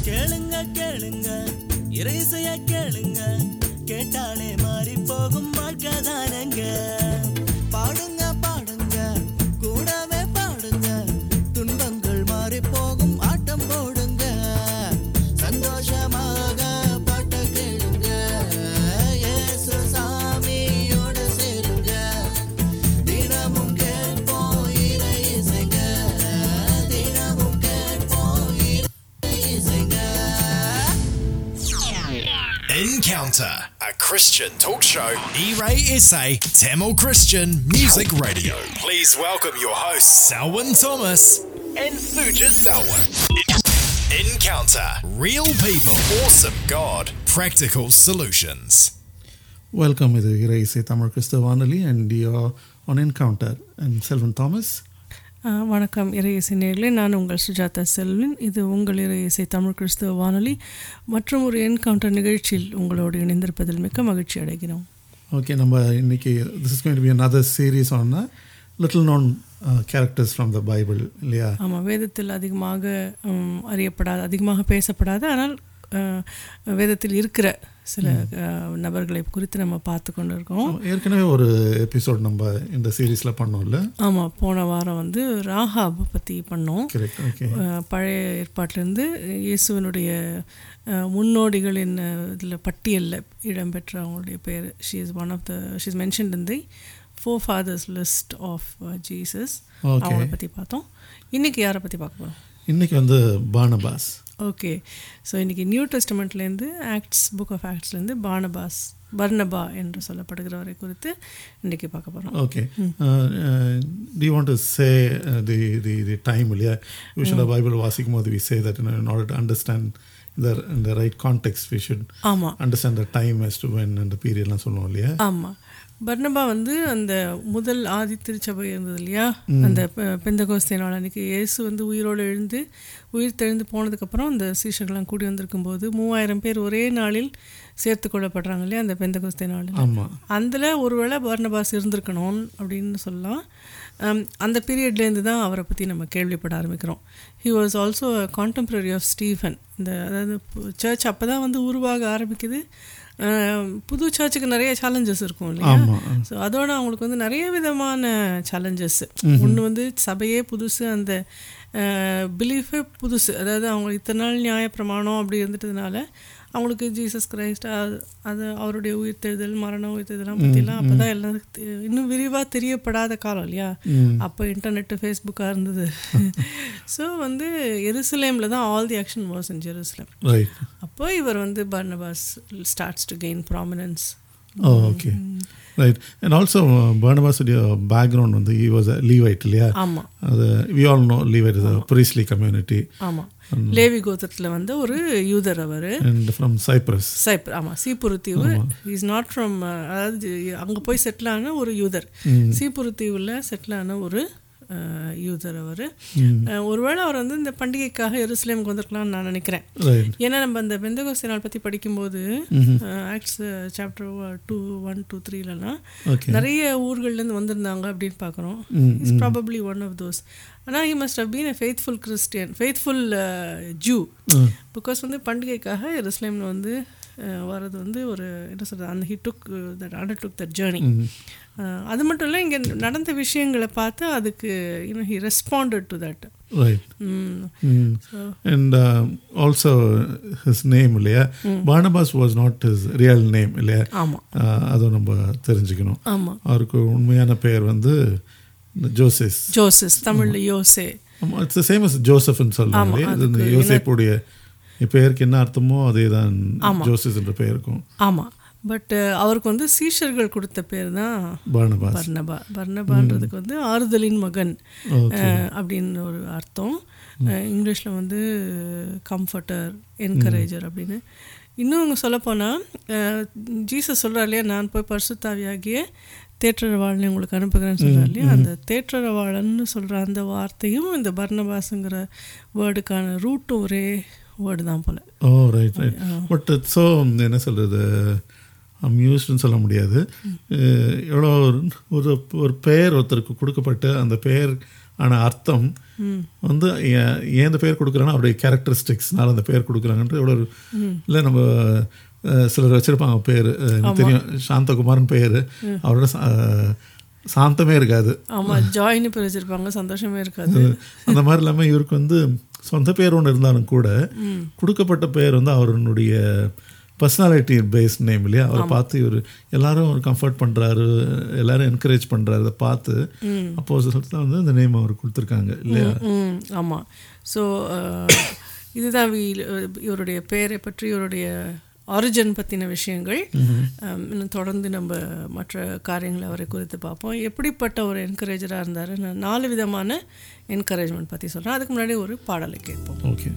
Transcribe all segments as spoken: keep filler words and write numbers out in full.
கேளுங்க கேளுங்க இறைசைய கேளுங்க, கேட்டாலே மாறி போகும் வாழ்க்கை தானங்க. பாடுங்க பாடுங்க கூடவே பாடுங்க, துன்பங்கள் மாறி போகும் ஆட்டம் போடுங்க. சந்தோஷமாக பாட்ட கேளுங்க, இயேசு சாமியோட சேருங்க. தினமும் கேட்போம் இறை இசைங்க, தினமும் கேட்போம் இறை இசைங்க. Encounter, a Christian talk show. E-Ray S A, Tamil Christian Music Radio. Please welcome your hosts, Selwyn Thomas and Suja Selwyn. Encounter, real people, awesome God, practical solutions. Welcome to E-Ray S A, Tamil Christian Vanali, and you're on Encounter. I'm Selwyn Thomas. வணக்கம் இறையிசை நேயர்களே, நான் உங்கள் சுஜாதா செல்வின். இது உங்கள் இறையிசை தமிழ் கிறிஸ்தவ வானொலி மற்றும் ஒரு என்கவுண்டர் நிகழ்ச்சியில் உங்களோடு இணைந்திருப்பதில் மிக்க மகிழ்ச்சி அடைகிறோம். ஓகே, நம்ம இன்னைக்கு this is going to be another series on uh, little known uh, characters from the Bible, இல்லையா? ஆமாம், வேதத்தில் அதிகமாக அறியப்படாத, அதிகமாக பேசப்படாத, ஆனால் வேதத்தில் இருக்கிற சில நபர்களை குறித்து நம்ம பார்த்து கொண்டு இருக்கோம். ஏற்கனவே ஒரு எபிசோட் நம்ம இந்த சீரீஸில் பண்ணோம்ல. ஆமாம், போன வாரம் வந்து ராகாப் பற்றி பண்ணோம். பழைய ஏற்பாட்டிலேருந்து இயேசுவினுடைய முன்னோடிகளின் இதில் பட்டியலில் இடம்பெற்ற அவங்களுடைய பேர். She is one of the she is mentioned in the four fathers list of Jesus. அவங்கள பற்றி பார்த்தோம். இன்றைக்கி யாரை பற்றி பார்க்க போகிறோம்? இன்றைக்கி வந்து பார்னபாஸ். ஓகே, ஸோ இன்றைக்கி நியூ டெஸ்டமெண்ட்லேருந்து ஆக்ட்ஸ் புக் ஆஃப் ஆக்ட்ஸ்லேருந்து பார்னபாஸ் பர்னபா என்று சொல்லப்படுகிறவரை குறித்து இன்றைக்கி பார்க்க போகிறோம். Okay, do you want to say the the the time, இல்லையா? யூஷுவலாக பைபிள் வாசிக்கும் போது we say that in order to understand the in the right context we should ஆமா understand the time as to when and the period எல்லாம் சொல்லுவோம், இல்லையா? ஆமாம், பர்னபா வந்து அந்த முதல் ஆதி திருச்சபை இருந்தது இல்லையா, அந்த பெந்தகோஸ்தே நாள் அன்றைக்கி இயேசு வந்து உயிரோடு எழுந்து உயிர் தெழுந்து போனதுக்கப்புறம் அந்த சீஷர்கள்லாம் கூடி வந்திருக்கும் போது மூவாயிரம் பேர் ஒரே நாளில் சேர்த்து கொள்ளப்படுறாங்க இல்லையா, அந்த பெந்தகோஸ்தே நாளில். ஆமாம், அதில் ஒருவேளை பர்னபாஸ் இருந்திருக்கணும் அப்படின்னு சொல்லலாம். அந்த பீரியட்லேருந்து தான் அவரை பற்றி நம்ம கேள்விப்பட ஆரம்பிக்கிறோம். He was also contemporary of Stephen. இந்த அதாவது சர்ச் அப்போ தான் வந்து உருவாக ஆரம்பிக்குது. புது சர்ச்சுக்கு நிறைய சேலஞ்சஸ் இருக்கும் இல்லையா? ஸோ அதோட அவங்களுக்கு வந்து நிறைய விதமான சேலஞ்சஸ். ஒன்று வந்து சபையே புதுசு, அந்த பிலீஃபே புதுசு. அதாவது அவங்க இத்தனை நாள் நியாயப்பிரமாணம் அப்படி இருந்துட்டதுனால அவங்களுக்கு ஜீசஸ் கிரைஸ்ட் அது அது அவருடைய உயிர்த்தெழுதல், மரணம், உயிர்த்தெழுதலாம் பற்றிலாம் அப்போ தான் எல்லாத்துக்கும் இன்னும் விரிவாக தெரியப்படாத காலம் இல்லையா? அப்போ இன்டர்நெட்டு, ஃபேஸ்புக்காக இருந்தது. ஸோ வந்து எருசலேமில் தான் all the action was in Jerusalem. அப்போ இவர் வந்து Barnabas starts to gain prominence. Okay, right. And also பர்னபாஸுடைய பேக்ரவுண்ட் வந்து he was a Levite, இல்லையா? ஆமாம், அது we all know Levite is a priestly community. ஆமாம், லேவி கோத்திரத்தில் வந்து ஒரு யூதர் அவர். and from Cyprus. சைப்ரஸ், ஆமாம், சீப்புரு தீவு. இஸ் நாட் ஃப்ரம், அதாவது அங்கே போய் செட்டில் ஆன ஒரு யூதர், சீப்புரு தீவில் செட்டில் ஆன ஒரு யூதர் அவர். ஒருவேளை அவர் வந்து இந்த பண்டிகைக்காக எருசலேமுக்கு வந்திருக்கலாம்னு நான் நினைக்கிறேன். ஏன்னா நம்ம அந்த பெந்தகோஸ்தே நாள் பற்றி படிக்கும்போது Acts chapter two one two த்ரீலலாம் நிறைய ஊர்கள்லேருந்து வந்திருந்தாங்க அப்படின்னு பார்க்குறோம். Is probably one of those. ஆனால் he must have been a faithful Christian, faithful Jew. Because வந்து பண்டிகைக்காக எருசலேமில் வந்து வர்றது வந்து ஒரு என்ன சொல்கிறது, அந்த he took that undertook that journey. அது மட்டும் இல்லை, இங்கே நடந்த விஷயங்களை பார்த்து அதுக்கு you know he responded to that. Right. Mm. Mm. So. And uh, also his name, இல்லையா? Barnabas was not his real name, இல்லையா? ஆமாம், அதை நம்ம தெரிஞ்சுக்கணும். ஆமாம், அவருக்கு உண்மையான பெயர் வந்து ஜோசஸ். ஜோசஸ், தமிழில் யோசே. ஆமாம், இட்ஸ் த சேம் அஸ் ஜோசப்னு சொல்லுவாங்க. இது யோசேப்புடைய பெயருக்கு என்ன அர்த்தமோ அதே தான் ஜோசஸ் என்ற பெயருக்கும். ஆமாம், பட் அவருக்கு வந்து சீஷர்கள் கொடுத்த பேர் தான் பர்னபாஸ். பர்னபா. பர்னபான்றதுக்கு வந்து ஆறுதலின் மகன் அப்படின்னு ஒரு அர்த்தம். இங்கிலீஷில் வந்து கம்ஃபர்டர், என்கரேஜர் அப்படின்னு. இன்னும் இங்கே சொல்லப்போனால் ஜீசஸ் சொல்கிறார் இல்லையா, நான் போய் பரிசுத்தாவியாகிய தேற்றரவாளனை உங்களுக்கு அனுப்புகிறேன்னு சொல்கிறார் இல்லையா? அந்த தேற்றரவாளன்னு சொல்கிற அந்த வார்த்தையும் இந்த பர்னபாஸுங்கிற வேர்டுக்கான ரூட்டும் ஒரே வேர்டு தான் போல். Oh, right right. But so என்ன சொல்கிறது, அம்யூஸ்டுன்னு சொல்ல முடியாது. எவ்வளோ ஒரு ஒரு பெயர் ஒருத்தருக்கு கொடுக்கப்பட்டு அந்த பெயர் ஆனால் அர்த்தம் வந்து ஏன் ஏன் இந்த பேர் கொடுக்குறாங்கன்னா அவருடைய கேரக்டரிஸ்டிக்ஸ்னால அந்த பேர் கொடுக்குறாங்கன்ட்டு எவ்வளோ இல்லை நம்ம சிலர் வச்சுருப்பாங்க பேர் எனக்கு தெரியும் சாந்தகுமார்னு பேர் அவரோட சாந்தமே இருக்காது. ஆமாம், ஜாயின்னு பேர் வச்சுருப்பாங்க, சந்தோஷமே இருக்காது. அந்த மாதிரி இல்லாமல் இவருக்கு வந்து சொந்த பேர் ஒன்று இருந்தாலும் கூட கொடுக்கப்பட்ட பேர் வந்து அவருடைய பர்சனாலிட்டி பேஸ்ட் நேம் இல்லையா. அவரை பார்த்து இவர் எல்லாரும் ஒரு கம்ஃபர்ட் பண்ணுறாரு, எல்லாரும் என்கரேஜ் பண்ணுறாரு. அதை பார்த்து அப்போ தான் வந்து இந்த நேம் அவர் கொடுத்துருக்காங்க இல்லையா. ஆமாம். ஸோ இதுதான் இவருடைய பேரை பற்றி, இவருடைய ஆரிஜின் பற்றின விஷயங்கள். இன்னும் தொடர்ந்து நம்ம மற்ற காரியங்களை அவரை குறித்து பார்ப்போம். எப்படிப்பட்ட ஒரு என்கரேஜராக இருந்தார், நாலு விதமான என்கரேஜ்மெண்ட் பற்றி சொல்கிறேன். அதுக்கு முன்னாடி ஒரு பாடலை கேட்போம். ஓகே.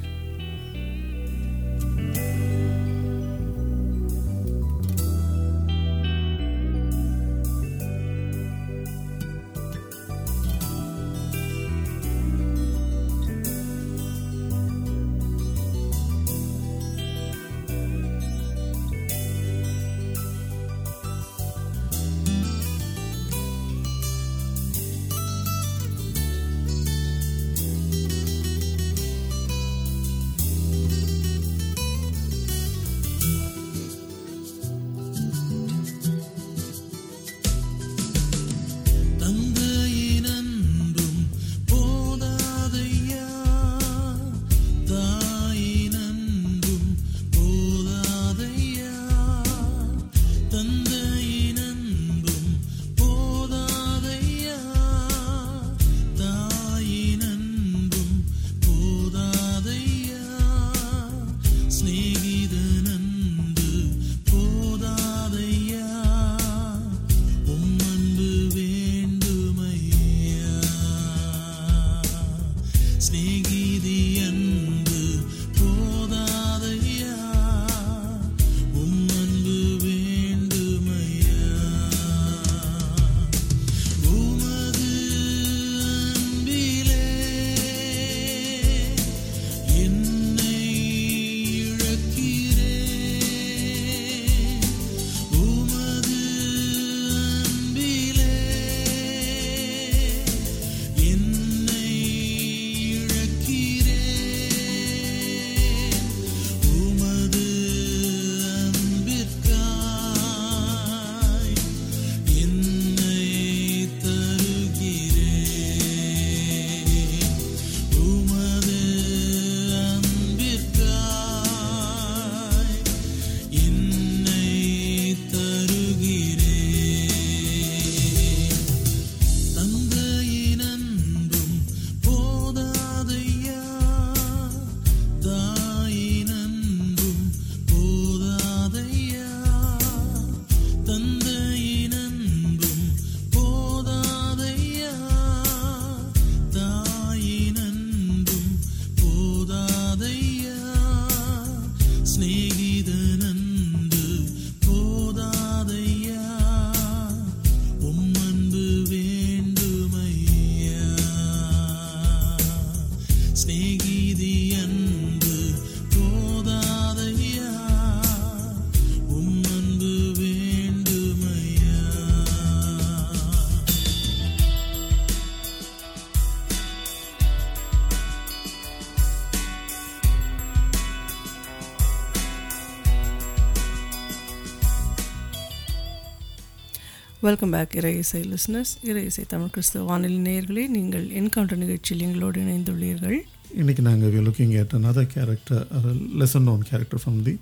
வெல்கம் பேக் இறை இசை லிஸ்னர்ஸ். இறை இசை தமிழ் கிறிஸ்துவ வானொலி நேயர்களே, நீங்கள் என்கவுண்டர் நிகழ்ச்சியில் எங்களோடு இணைந்துள்ளீர்கள். இன்றைக்கி நாங்கள் we looking at another character, a lesser known character from the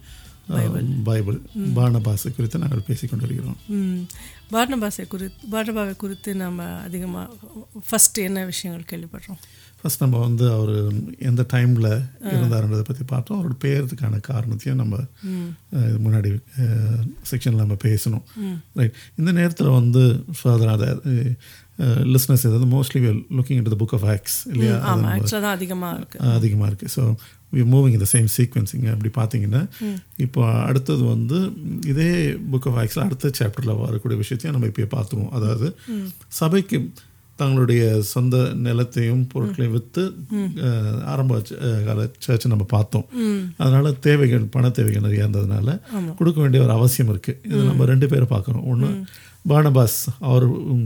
Bible. பார்னபாஸை குறித்து நாங்கள் பேசிக்கொண்டிருக்கிறோம். பார்னபாஸை குறித்து பார்னபாவை குறித்து நம்ம அதிகமாக ஃபஸ்ட்டு என்ன விஷயங்கள் கேள்விப்படுறோம்? ஃபஸ்ட் நம்ம வந்து அவர் எந்த டைமில் இருந்தாருன்றதை பற்றி பார்த்தோம். அவரோட பேருக்கான காரணத்தையும் நம்ம இது முன்னாடி செக்ஷனில் நம்ம பேசணும். ரைட். இந்த நேரத்தில் வந்து ஃபர்தர் அதை லிஸ்னஸ் இது வந்து mostly we are looking into the book of Acts இல்லையா, அதிகமாக இருக்குது அதிகமாக இருக்குது. So we moving in the same சீக்வன்ஸிங்க. அப்படி பார்த்தீங்கன்னா இப்போ அடுத்தது வந்து இதே புக் ஆஃப் ஆக்ட்ஸில் அடுத்த சாப்டரில் வரக்கூடிய விஷயத்தையும் நம்ம இப்போ பார்த்துருவோம். அதாவது சபைக்கு தங்களுடைய சொந்த நிலத்தையும் பொருட்களையும் விற்று ஆரம்ப கால சர்ச்சை நம்ம பார்த்தோம். அதனால தேவைகள், பண தேவைகள் நிறையா இருந்ததுனால கொடுக்க வேண்டிய ஒரு அவசியம் இருக்குது. இது நம்ம ரெண்டு பேரை பார்க்குறோம். ஒன்று பார்னபாஸ் அவர்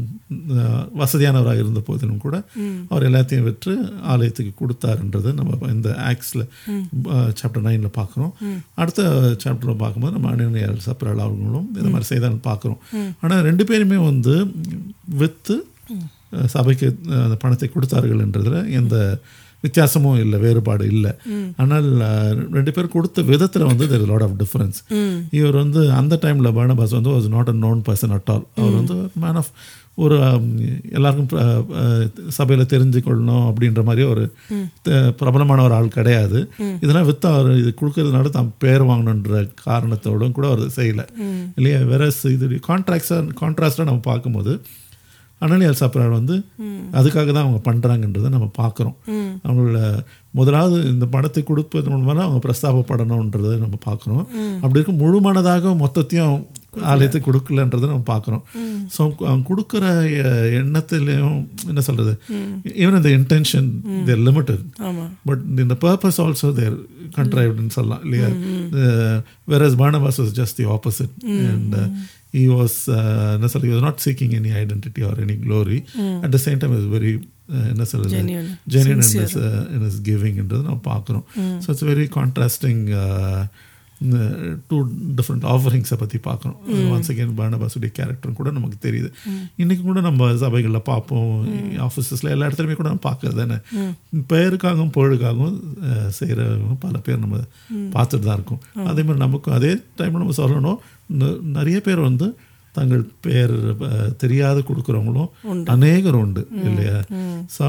வசதியானவராக இருந்த போதிலும் கூட அவர் எல்லாத்தையும் விற்று ஆலயத்துக்கு கொடுத்தாருன்றது நம்ம இந்த ஆக்ஸில் சாப்டர் நைனில் பார்க்குறோம். அடுத்த சாப்டரில் பார்க்கும்போது நம்ம அனனியால் சப்ரால் அவர்களும் இந்த மாதிரி செய்தான்னு பார்க்குறோம். ஆனால் ரெண்டு பேருமே வந்து விற்று சபைக்கு அந்த பணத்தை கொடுத்தார்கள் என்றதில் எந்த வித்தியாசமும் இல்லை, வேறுபாடு இல்லை. ஆனால் ரெண்டு பேர் கொடுத்த விதத்தில் வந்து there is lot of difference. இவர் வந்து அந்த டைமில் பார்னபாஸ் வந்து was not a known person at all. அவர் வந்து மேன் ஆஃப் ஒரு எல்லாருக்கும் சபையில் தெரிஞ்சுக்கொள்ளணும் அப்படின்ற மாதிரி ஒரு பிரபலமான ஒரு ஆள் கிடையாது. இதெல்லாம் விற்று அவர் இது கொடுக்கறதுனால தான் பேர் வாங்கணுன்ற காரணத்தோடும் கூட அவர் செய்யலை இல்லையா. வேற இது கான்ட்ராக்ட்ஸாக கான்ட்ராஸ்டாக நம்ம பார்க்கும்போது அனனியால் சப்ரால் வந்து அதுக்காக தான் அவங்க பண்ணுறாங்கன்றதை நம்ம பார்க்குறோம். அவங்களோட முதலாவது இந்த பணத்தை கொடுப்பது மூலமாக அவங்க பிரஸ்தாபப்படணுன்றதை நம்ம பார்க்குறோம். அப்படி இருக்கும் முழுமனதாக மொத்தத்தையும் ஆலயத்துக்கு கொடுக்கலன்றதை நம்ம பார்க்குறோம். ஸோ அவங்க கொடுக்குற எண்ணத்துலேயும் என்ன சொல்கிறது, ஈவன் இந்த இன்டென்ஷன் தேர் லிமிட்டட், பட் இந்த பர்பஸ் ஆல்சோ தேர் கண்ட்ரைவ்டுன்னு சொல்லலாம் இல்லையா. whereas Barnabas was just the opposite. And uh, he was uh, he was not seeking any identity or any glory. Mm. At the same time he was very uh, genuine, genuine in his, uh, in his giving என்றது நம்ம பார்க்குறோம். So it's very contrasting uh, two different ஆஃபரிங்ஸை பற்றி பார்க்குறோம். Once again பார்னபாஸுடைய கேரக்டரும் கூட நமக்கு தெரியுது. இன்றைக்கி கூட நம்ம சபைகளில் பார்ப்போம், ஆஃபீஸஸில் எல்லா இடத்துலையுமே கூட நம்ம பார்க்குறது தானே. பெயருக்காகவும் பொருளுக்காகவும் செய்கிறவங்க பல பேர் நம்ம பார்த்துட்டு தான் இருக்கோம். அதே மாதிரி நமக்கும் அதே டைமில் நம்ம சொல்லணும், நிறைய பேர் வந்து தங்கள் பேர் தெரியாத கொடுக்குறவங்களும் அநேகர் உண்டு இல்லையா. ஸோ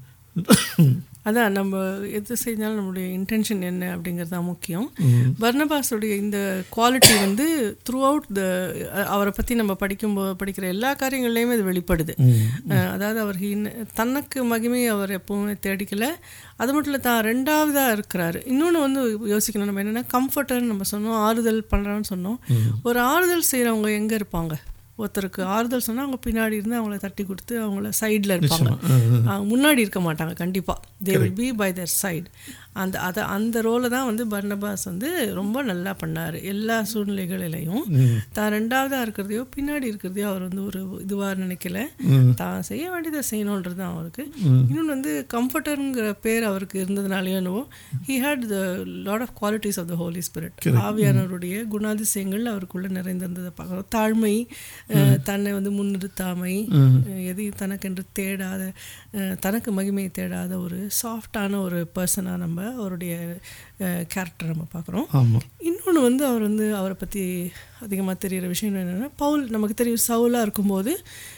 அதான் நம்ம எது செஞ்சாலும் நம்மளுடைய இன்டென்ஷன் என்ன அப்படிங்கிறது தான் முக்கியம். பர்னபாஸுடைய இந்த குவாலிட்டி வந்து த்ரூ அவுட் த அவரை பற்றி நம்ம படிக்கும்போது படிக்கிற எல்லா காரியங்கள்லேயுமே இது வெளிப்படுது. அதாவது அவர் தனக்கு மகிமை அவர் எப்பவுமே தேடிக்கலை. அது மட்டும் இல்லை, தான் ரெண்டாவதாக இருக்கிறாரு. இன்னொன்று வந்து யோசிக்கணும் நம்ம என்னென்னா, கம்ஃபர்டர்னு நம்ம சொன்னோம், ஆறுதல் பண்ணுறான்னு சொன்னோம். ஒரு ஆறுதல் செய்கிறவங்க எங்கே இருப்பாங்க? ஒருத்தருக்கு ஆறுதல் சொன்னால் அவங்க பின்னாடி இருந்து அவங்கள தட்டி கொடுத்து அவங்கள சைடில் இருப்பாங்க, முன்னாடி இருக்க மாட்டாங்க. கண்டிப்பாக they will be by their side. அந்த அதை அந்த ரோலை தான் வந்து பர்னபாஸ் வந்து ரொம்ப நல்லா பண்ணார். எல்லா சூழ்நிலைகளிலையும் தான் ரெண்டாவதாக இருக்கிறதையோ பின்னாடி இருக்கிறதையோ அவர் வந்து ஒரு இதுவாக நினைக்கல. தான் செய்ய வேண்டியதை செய்யணுன்றது தான் அவருக்கு. இன்னொன்று வந்து கம்ஃபர்டருங்கிற பேர் அவருக்கு இருந்ததுனாலேயோ என்னவோ, he had the lot of qualities of the holy spirit. ஆவியானவருடைய குணாதிசயங்கள் அவருக்குள்ளே நிறைந்திருந்ததை பார்க்குறோம். தாழ்மை, தன்னை வந்து முன்னிறுத்தாமை, எதையும் தனக்கென்று தேடாத, தனக்கு மகிமையை தேடாத ஒரு சாஃப்டான ஒரு பர்சனாக நம்ம அவருடைய கேரக்டர் நம்ம பார்க்குறோம். இன்னொன்று வந்து அவர் வந்து அவரை பற்றி அதிகமாக தெரிகிற விஷயம் என்னென்னா, பவுல் நமக்கு தெரியும் சவுலாக இருக்கும்போது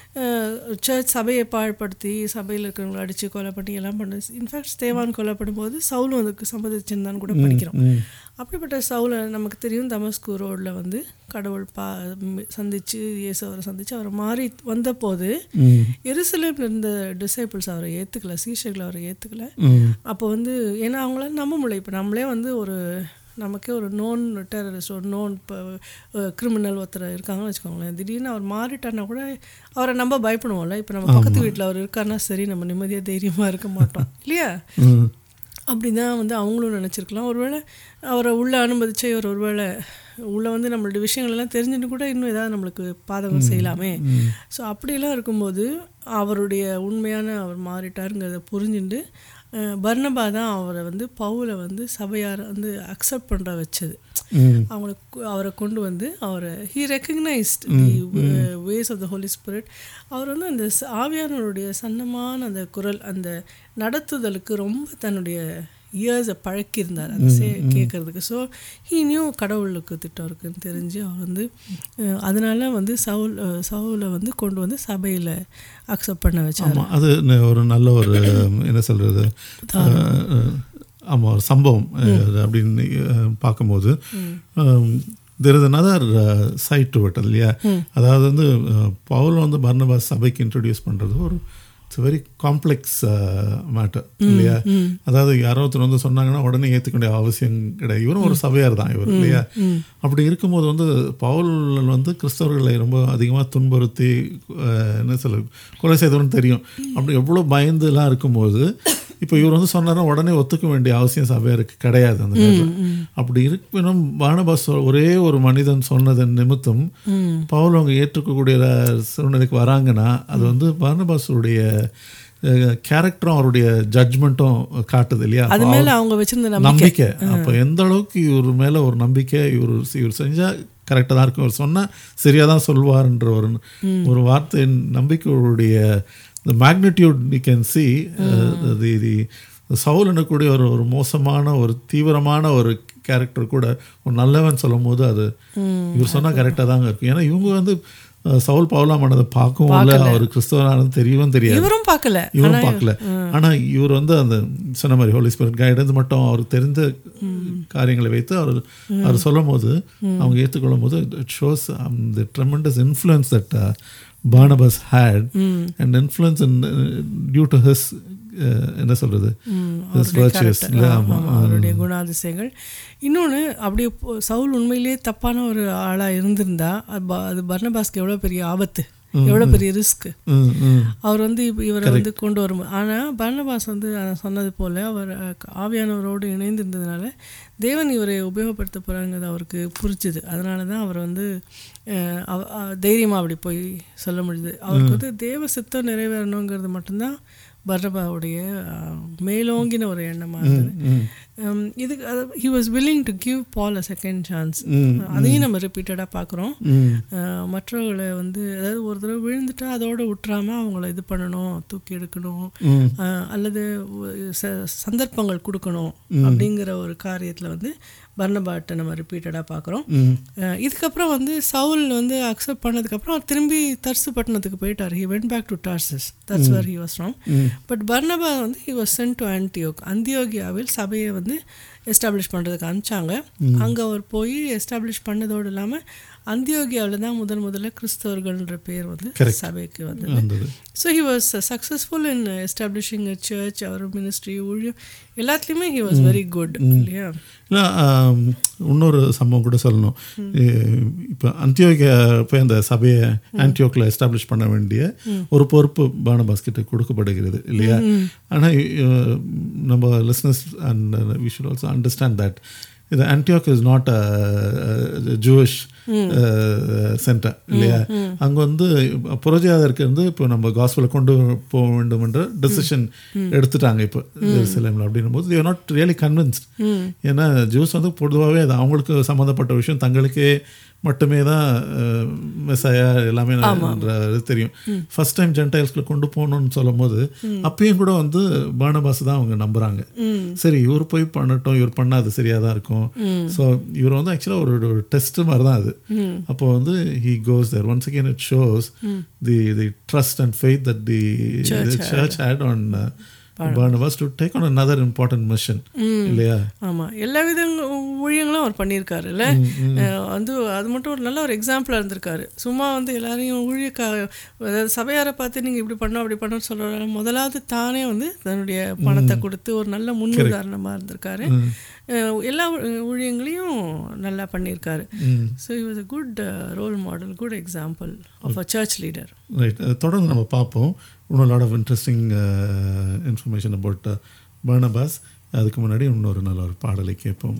சர்ச் சபையை பாழ்படுத்தி சபையில் இருக்கிறவங்களை அடித்து கொலை பண்ணி எல்லாம் பண்ணு. இன்ஃபேக்ட் ஸ்தேவான் கொலைப்படும் போது சவுலும் அதுக்கு சம்மதிச்சிருந்தான்னு கூட படிக்கிறோம். அப்படிப்பட்ட சவுலை நமக்கு தெரியும் தமஸ்கு ரோடில் வந்து கடவுள் பா சந்தித்து இயேசு அவரை சந்தித்து அவரை மாறி வந்தபோது எருசலேமில் இருந்த டிசைபிள்ஸ் அவரை ஏற்றுக்கல, சீஷர்களை அவரை ஏற்றுக்கல. அப்போ வந்து ஏன்னா அவங்களால நம்ப முடியல. இப்போ நம்மளே வந்து ஒரு நமக்கே ஒரு நோன் டெரரிஸ்ட், ஒரு நோன் இப்போ கிரிமினல் ஒருத்தர் இருக்காங்கன்னு வச்சுக்கோங்களேன், திடீர்னு அவர் மாறிட்டார்னா கூட அவரை நம்ம பயப்படுவோம்ல. இப்போ நம்ம பக்கத்து வீட்டில் அவர் இருக்காருன்னா சரி, நம்ம நிம்மதியாக தைரியமாக இருக்க மாட்டோம் இல்லையா. அப்படி தான் வந்து அவங்களும் நினச்சிருக்கலாம். ஒருவேளை அவரை உள்ளே அனுமதிச்சு ஒரு ஒருவேளை உள்ளே வந்து நம்மளுடைய விஷயங்கள்லாம் தெரிஞ்சுட்டு கூட இன்னும் ஏதாவது நம்மளுக்கு பாதகம் செய்யலாமே. ஸோ அப்படிலாம் இருக்கும்போது அவருடைய உண்மையான அவர் மாறிட்டாருங்கிறத புரிஞ்சுட்டு பர்னபா தான் அவரை வந்து பவுலை வந்து சபையார் வந்து அக்செப்ட் பண்ணுற வச்சது. அவங்களை அவரை கொண்டு வந்து அவரை he recognised the ways of the holy spirit. அவர் வந்து அந்த ஆவியானவருடைய சன்னமான அந்த குரல், அந்த நடத்துதலுக்கு ரொம்ப தன்னுடைய இயர்ஸை பழக்கியிருந்தார் அதை சே கேட்குறதுக்கு. ஸோ ஹீ நியூ கடவுளுக்கு திட்டம் இருக்குதுன்னு தெரிஞ்சு அவர் வந்து அதனால வந்து சவுல் சவுலை வந்து கொண்டு வந்து சபையில் அக்செப்ட் பண்ண வச்சார். அது ஒரு நல்ல ஒரு என்ன சொல்கிறது, ஆமாம், ஒரு சம்பவம் அப்படின்னு பார்க்கும்போது there is another uh, side to it இல்லையா. அதாவது வந்து பவுல் வந்து பர்னபாஸ் சபைக்கு இன்ட்ரடியூஸ் பண்ணுறது ஒரு இட்ஸ் வெரி காம்ப்ளெக்ஸ் மேட்டர் இல்லையா. அதாவது யாரோ ஒருத்தர் வந்து சொன்னாங்கன்னா உடனே ஏற்றுக்க வேண்டிய அவசியம் கிடையாது. இவரும் ஒரு சபையார் தான் இவர் இல்லையா. அப்படி இருக்கும்போது வந்து பவுல் வந்து கிறிஸ்தவர்களை ரொம்ப அதிகமாக துன்புறுத்தி என்ன சொல்ல கொலை செய்தவன்னு தெரியும். அப்படி எவ்வளோ பயந்துலாம் இருக்கும்போது இப்போ இவர் வந்து சொன்னார்னா உடனே ஒத்துக்க வேண்டிய அவசியம் சபையாருக்கு கிடையாது அந்த நேரத்தில். அப்படி இருப்பினும் பார்னபாஸ் ஒரே ஒரு மனிதன் சொன்னதன் நிமித்தம் பவுல் அவங்க ஏற்றுக்கக்கூடிய சூழ்நிலைக்கு வராங்கன்னா அது வந்து பார்னபாஸுடைய கேரக்டரும் அவருடைய ஜட்ஜ்மெண்ட்டும் காட்டுது இல்லையா? அது மேல அவங்க வச்சிருந்த நம்பிக்கை. அப்போ எந்த அளவுக்கு இவர் மேலே ஒரு நம்பிக்கை, இவர் இவர் செஞ்சால் கரெக்டாக தான் இருக்கும், இவர் சொன்னால் சரியாக தான் சொல்வார்ன்ற ஒரு ஒரு வார்த்தை நம்பிக்கையுடைய the magnitude you can see. தி தி சவுல் எனக்கூடிய ஒரு ஒரு மோசமான ஒரு தீவிரமான ஒரு கேரக்டர் கூட ஒரு நல்லவன் சொல்லும் போது அது இவர் சொன்னால் கரெக்டாக தாங்க இருக்கும். ஏன்னா இவங்க வந்து சவுல் பவுலாமானதை பார்க்கவும் இல்லை, அவர் கிறிஸ்தவனானது தெரியவும் தெரியாது, இவரும் பார்க்கல இவரும் பார்க்கல. ஆனால் இவர் வந்து அந்த சொன்ன மாதிரி ஹோலி ஸ்பிரிட் கைடன்ஸ் மட்டும் அவருக்கு தெரிந்த காரியங்களை வைத்து அவர் அவர் சொல்லும் போது அவங்க ஏற்றுக்கொள்ளும் போது it shows the tremendous influence that Barnabas had mm. and influence in, uh, due to his என்ன சொல்றது அவருடைய குணாதிசயங்கள். இன்னொன்று அப்படி சவுல் உண்மையிலேயே தப்பான ஒரு ஆளாக இருந்திருந்தா அது பர்னபாஸ்க்கு எவ்வளோ பெரிய ஆபத்து, எவ்வளோ பெரிய ரிஸ்க். அவர் வந்து இப்போ இவரை வந்து கொண்டு வரும். ஆனால் பர்னபாஸ் வந்து சொன்னது போல் அவர் ஆவியானவரோடு இணைந்திருந்ததுனால தேவன் இவரை உபயோகப்படுத்த போகிறாங்கிறது அவருக்கு புரிச்சுது. அதனால தான் அவர் வந்து தைரியமாக அப்படி போய் சொல்ல முடியுது. அவருக்கு வந்து தேவ சித்தம் நிறைவேறணுங்கிறது மட்டும்தான் பர்னபாவுடைய மேலோங்கின ஒரு எண்ணமாக இருந்தது. இதுக்கு he was willing to give Paul a second chance. அதையும் நம்ம ரிப்பீட்டடாக பார்க்குறோம். மற்றவர்களை வந்து அதாவது ஒரு தடவை விழுந்துட்டா அதோடு விட்டுறாமல் அவங்கள இது பண்ணணும், தூக்கி எடுக்கணும், அல்லது சந்தர்ப்பங்கள் கொடுக்கணும் அப்படிங்கிற ஒரு காரியத்தில் வந்து பர்னபாட்டை நம்ம ரிப்பீட்டடாக பார்க்குறோம். இதுக்கப்புறம் வந்து சவுல் வந்து அக்செப்ட் பண்ணதுக்கப்புறம் திரும்பி தர்சு பட்டணத்துக்கு போயிட்டார். He went back to Tarsus, that's where he was from. But பர்னபா வந்து he was sent to Antioch, அந்தியோகியாவில் சபையை வந்து எஸ்டாப்ளிஷ் பண்ணுறதுக்கு அனுப்பிச்சாங்க. அங்கே அவர் போய் எஸ்டாப்ளிஷ் பண்ணதோடு இல்லாமல் அந்தியோகியாவில் தான் முதல் முதல்ல கிறிஸ்தவர்கள்ன்ற பேர் வந்து சபைக்கு வந்தது. So he was successful in establishing a church, அவர் மினிஸ்ட்ரி, ஊழியம் எல்லாத்துலேயுமே ஹி வாஸ் வெரி குட் இல்லையா? இல்லை, இன்னொரு சம்பவம் கூட சொல்லணும். இப்போ அந்தியோகியா போய் அந்த சபையை ஆன்டியோக்கில் எஸ்டாப்ளிஷ் பண்ண வேண்டிய ஒரு பொறுப்பு பார்னபாஸ் கிட்ட கொடுக்கப்படுகிறது இல்லையா? ஆனால் நம்ம listeners and we should also understand that இது Antioch is not a Jewish centre இல்லையா? அங்கே வந்து புரஜாதருக்கு வந்து இப்போ நம்ம காஸ்பலை கொண்டு போக வேண்டும் என்ற டெசிஷன் எடுத்துட்டாங்க இப்போ ஜெருசலேமில். அப்படின்னும் போது தேர் நாட் ரியலி கன்வின்ஸ்ட். ஏன்னா ஜூஸ் வந்து பொதுவாகவே அது அவங்களுக்கு சம்மந்தப்பட்ட விஷயம், தங்களுக்கே மட்டுமே தான் மெசாயா எல்லாமே தெரியும். ஃபர்ஸ்ட் டைம் ஜென்டைல்ஸ்குள்ள கொண்டு போகணும்னு சொல்லும் போது அப்பயும் கூட வந்து பார்னபாஸ் தான் அவங்க நம்புறாங்க. சரி இவர் போய் பண்ணட்டும், இவர் பண்ணா அது சரியாக தான் இருக்கும். ஸோ இவர் வந்து ஆக்சுவலாக ஒரு ஒரு டெஸ்ட் மாதிரி தான் அது. அப்போ வந்து he goes there once again. It shows the the trust and faith that the church, the church had, had on uh, Barnabas to take on another important mission இல்லையா? ஆமாம், எல்லா வித ஊழியங்களும் அவர் பண்ணியிருக்காரு இல்லை? வந்து அது மட்டும் ஒரு நல்ல ஒரு எக்ஸாம்பிளாக இருந்திருக்காரு. சும்மா வந்து எல்லாரையும் ஊழியக்கா அதாவது சபையாரை பார்த்து நீங்கள் இப்படி பண்ணோம் அப்படி பண்ணோன்னு சொல்கிற முதலாவது தானே வந்து தன்னுடைய பணத்தை கொடுத்து ஒரு நல்ல முன்னுதாரணமாக இருந்திருக்காரு. எல்லா ஊழியங்களையும் நல்லா பண்ணியிருக்காரு. So he was a good role model, good example of a church leader. Right, தொடர்ந்து நம்ம பார்ப்போம். இன்னும் lot of interesting information about Barnabas. அதுக்கு முன்னாடி இன்னொரு நல்ல ஒரு பாடலை கேட்போம்.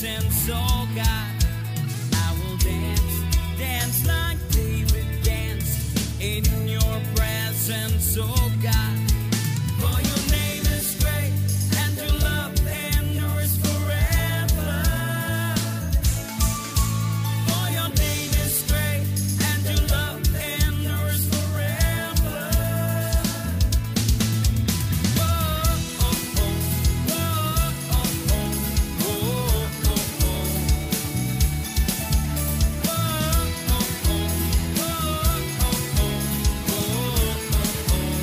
presence, oh God. I will dance, dance like David danced in your presence, oh God. For your name is great and your love endures forever. For your name is great and your love endures forever. Whoa, oh, oh, whoa, oh, oh, whoa, oh, oh. Whoa, oh, oh, whoa, oh, oh, whoa, oh, oh.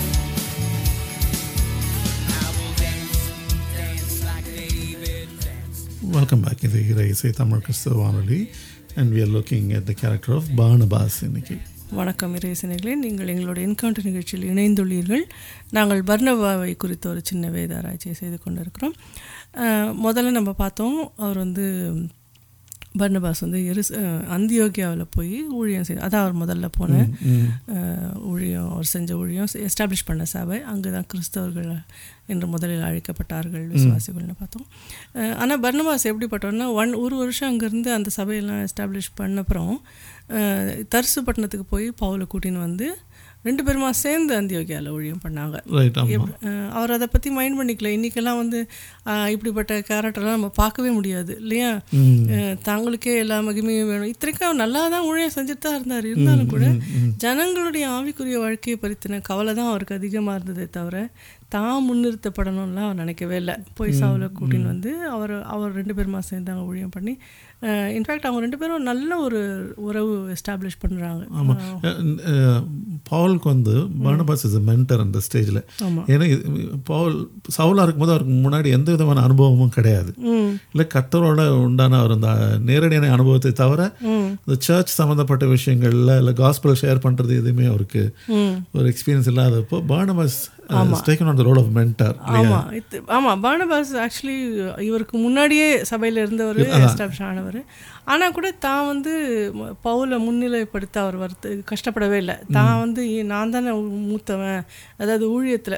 I will dance, dance like David danced. Welcome back. இது இறை இசை தமிழ் கிறிஸ்துவ வானொலி and we are looking at the character of Barnabas இன்னைக்கு. வணக்கம் இறைசனைகளே, நீங்கள் எங்களோட encounter நிகழ்ச்சியில் இணைந்துள்ளீர்கள். நாங்கள் பர்னபாவை குறித்த ஒரு சின்ன வேத ஆராய்ச்சியை செய்து கொண்டிருக்கிறோம். அஹ், முதல்ல நம்ம பார்த்தோம், அவர் வந்து பர்னபாஸ் வந்து எருஸ் அந்தியோகியாவில் போய் ஊழியம் செய்ய, அதான் அவர் முதல்ல போன அஹ், ஊழியம், அவர் செஞ்ச ஊழியம் எஸ்டாப்ளிஷ் பண்ண சபை. அங்கே தான் கிறிஸ்தவர்கள் என்று முதலில் அழைக்கப்பட்டார்கள், விசுவாசிகள்னு பார்த்தோம். ஆனால் பர்னபாஸ் எப்படிப்பட்டோன்னா, ஒன் ஒரு வருஷம் அங்கேருந்து அந்த சபையெல்லாம் எஸ்டாப்ளிஷ் பண்ண அப்புறம் அஹ், தர்சு பட்டணத்துக்கு போய் பவுலை கூட்டின்னு வந்து ரெண்டு பேருமா சேர்ந்து அந்தியோகியாவில் ஊழியம் பண்ணாங்க. ரைட். ஆமாம். எப்- அஹ் அவர் அதை பற்றி மைண்ட் பண்ணிக்கல. இன்றைக்கெல்லாம் வந்து அஹ், இப்படிப்பட்ட கேரக்டர்லாம் நம்ம பார்க்கவே முடியாது இல்லையா? அஹ், தாங்களுக்கே எல்லா மகிமையும் வேணும். இத்தனைக்கும் அவர் நல்லா தான் ஊழியம் செஞ்சுட்டு தான் இருந்தார். இருந்தாலும் கூட ஜனங்களுடைய ஆவிக்குரிய வாழ்க்கையை பற்றின கவலை தான் அவருக்கு அதிகமாக இருந்ததே தவிர தான் முன்னிறுத்தப்படணும்லாம் அவர் நினைக்கவே இல்லை. போய் சவுலை கூட்டின்னு வந்து அவர் அவர் ரெண்டு பேருமா சேர்ந்து அங்கே ஊழியம் பண்ணி இன்ஃபேக்ட் அவங்க ரெண்டு பேரும் நல்ல ஒரு உறவு எஸ்டாப்ளிஷ் பண்ணுறாங்க. ஆமாம். பவுலுக்கு வந்து பார்னபாஸ் இஸ் a மென்டர் அந்த ஸ்டேஜில். ஆமாம். ஏன்னா இது- பவுல் சவுலாக இருக்கும்போது அவருக்கு முன்னாடி எந்த விதமான அனுபவமும் கிடையாது. ம் இல்லை கர்த்தரோட உண்டான அவர் அந்த நேரடியான அனுபவத்தை தவிர ம் இந்த சர்ச் சம்மந்தப்பட்ட விஷயங்கள்ல இல்லை காஸ்பல் ஷேர் பண்ணுறது எதுவுமே அவருக்கு ம் ஒரு எக்ஸ்பீரியன்ஸ் இல்லாதப்போ Barnabas taken on the role of mentor. ஆமாம் இது ஆமாம் பார்னபாஸ் ஆக்சுவலி இவருக்கு முன்னாடியே சபையில் இருந்தவர், எஸ்டாப்ளிஷ் ஆனவர். ஆனால் கூட தான் வந்து ம- பவுலை முன்னிலைப்படுத்த அவர் வருத்து கஷ்டப்படவே இல்லை. தான் வந்து ஏ- நான் தானே மூத்தவன், அதாவது ஊழியத்தில்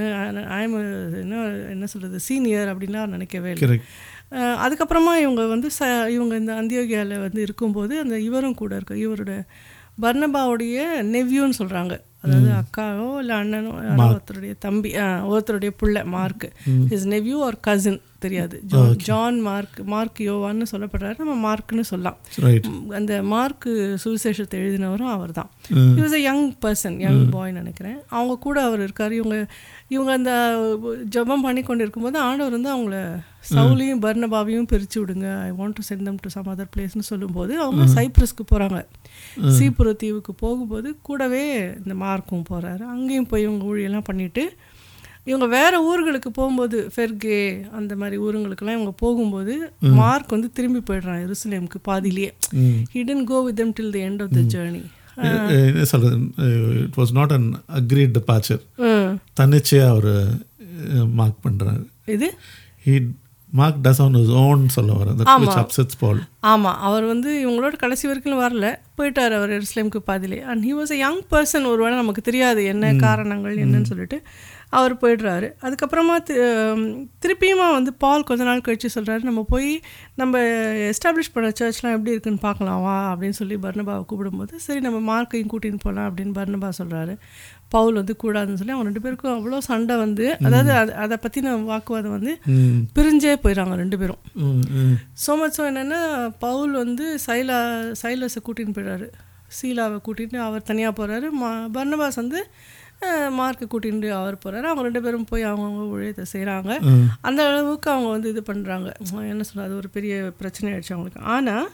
ஐம் என்ன என்ன சொல்கிறது சீனியர் அப்படின்லாம் அவர் நினைக்கவே இல்லை. கரெக்ட். அஹ் அதுக்கப்புறமா இவங்க வந்து ச இவங்க இந்த அந்தியோகியாவில் வந்து இருக்கும்போது அந்த இவரும் கூட இருக்கு, இவரோட பர்னபாவுடைய நெவ்யூன்னு சொல்கிறாங்க, அதாவது அக்காவோ இல்லை அண்ணனோ யாரோ ஒருத்தருடைய தம்பி, ஆ, ஒருத்தருடைய புள்ள Mark, his nephew or cousin தெரியாது. ஜோ ஜான் மார்க் மார்க் யோவான்னு சொல்லப்படுறாரு, நம்ம மார்க்னு சொல்லலாம். ரைட். ம், அந்த மார்க் சுவிசேஷத்தை எழுதினவரும் அவர் தான். he was a young person, young boy நினைக்கிறேன். அவங்க கூட அவர் இருக்கார். இவங்க இவங்க அந்த ஜெபம் பண்ணி கொண்டு இருக்கும்போது ஆண்டவர் வந்து அவங்கள சவுலையும் பர்னபாவையும் பிரித்து விடுங்க, I want to send them to some other பிளேஸ்னு சொல்லும்போது அவங்க சைப்ரஸ்க்கு போகிறாங்க. சீப்புர தீவுக்கு போகும்போது கூடவே இந்த மார்க்கும் போகிறாரு. அங்கேயும் போய் இவங்க ஊழியெல்லாம் பண்ணிவிட்டு இவங்க வேறு ஊர்களுக்கு போகும்போது ஃபெர்கே அந்த மாதிரி ஊருங்களுக்கெல்லாம் இவங்க போகும்போது மார்க் வந்து திரும்பி போயிடுறான் எருசலேமுக்கு பாதியிலேயே. he didn't go with them till the end of the journey. என்ன சொல்கிறது, it was not an agreed departure. தன்னிச்சையாக அவர் மார்க் பண்ணுறாரு. இது he Mark does on his own சொல்ல வர which upsets Paul. ஆமாம், அவர் வந்து இவங்களோட கடைசி வரைக்கும் வரல, போயிட்டார் அவர் எருசலேமுக்கு பாதியிலே. And he was a young person. ஒரு வேளை நமக்கு தெரியாது என்ன காரணங்கள் என்னன்னு சொல்லிட்டு அவர் போயிடுறாரு. அதுக்கப்புறமா தி- ஹம், திருப்பியுமா வந்து பால் கொஞ்ச நாள் கழிச்சு சொல்கிறாரு, நம்ம போய் நம்ம எஸ்டாப்ளிஷ் பண்ண சர்ச்லாம் எப்படி இருக்குன்னு பார்க்கலாம் வா அப்படின்னு சொல்லி பர்னபாவை கூப்பிடும்போது, சரி நம்ம மார்க்கையும் கூட்டின்னு போகலாம் அப்படின்னு பர்னபா சொல்கிறாரு. பவுல் வந்து கூடாதுன்னு சொல்லி அவங்க ரெண்டு பேருக்கும் அவ்வளோ சண்டை வந்து, அதாவது அது அதை பற்றின வாக்குவாதம் வந்து பிரிஞ்சே போயிடறாங்க ரெண்டு பேரும். ஸோ மச் என்னென்னா பவுல் வந்து சைலா சைலஸை கூட்டின்னு போயிடுறாரு, சீலாவை கூட்டிட்டு அவர் தனியாக போகிறாரு. மா பர்னபாஸ் வந்து அஹ், மார்க்கை கூட்டிட்டு அவர் போகிறாரு. அவங்க ரெண்டு பேரும் போய் அவங்கவுங்க ஊழியத்தை செய்கிறாங்க. அந்த அளவுக்கு அவங்க வந்து இது பண்ணுறாங்க. என்ன சொல்கிறது, அது ஒரு பெரிய பிரச்சனை ஆயிடுச்சு அவங்களுக்கு. ஆனால்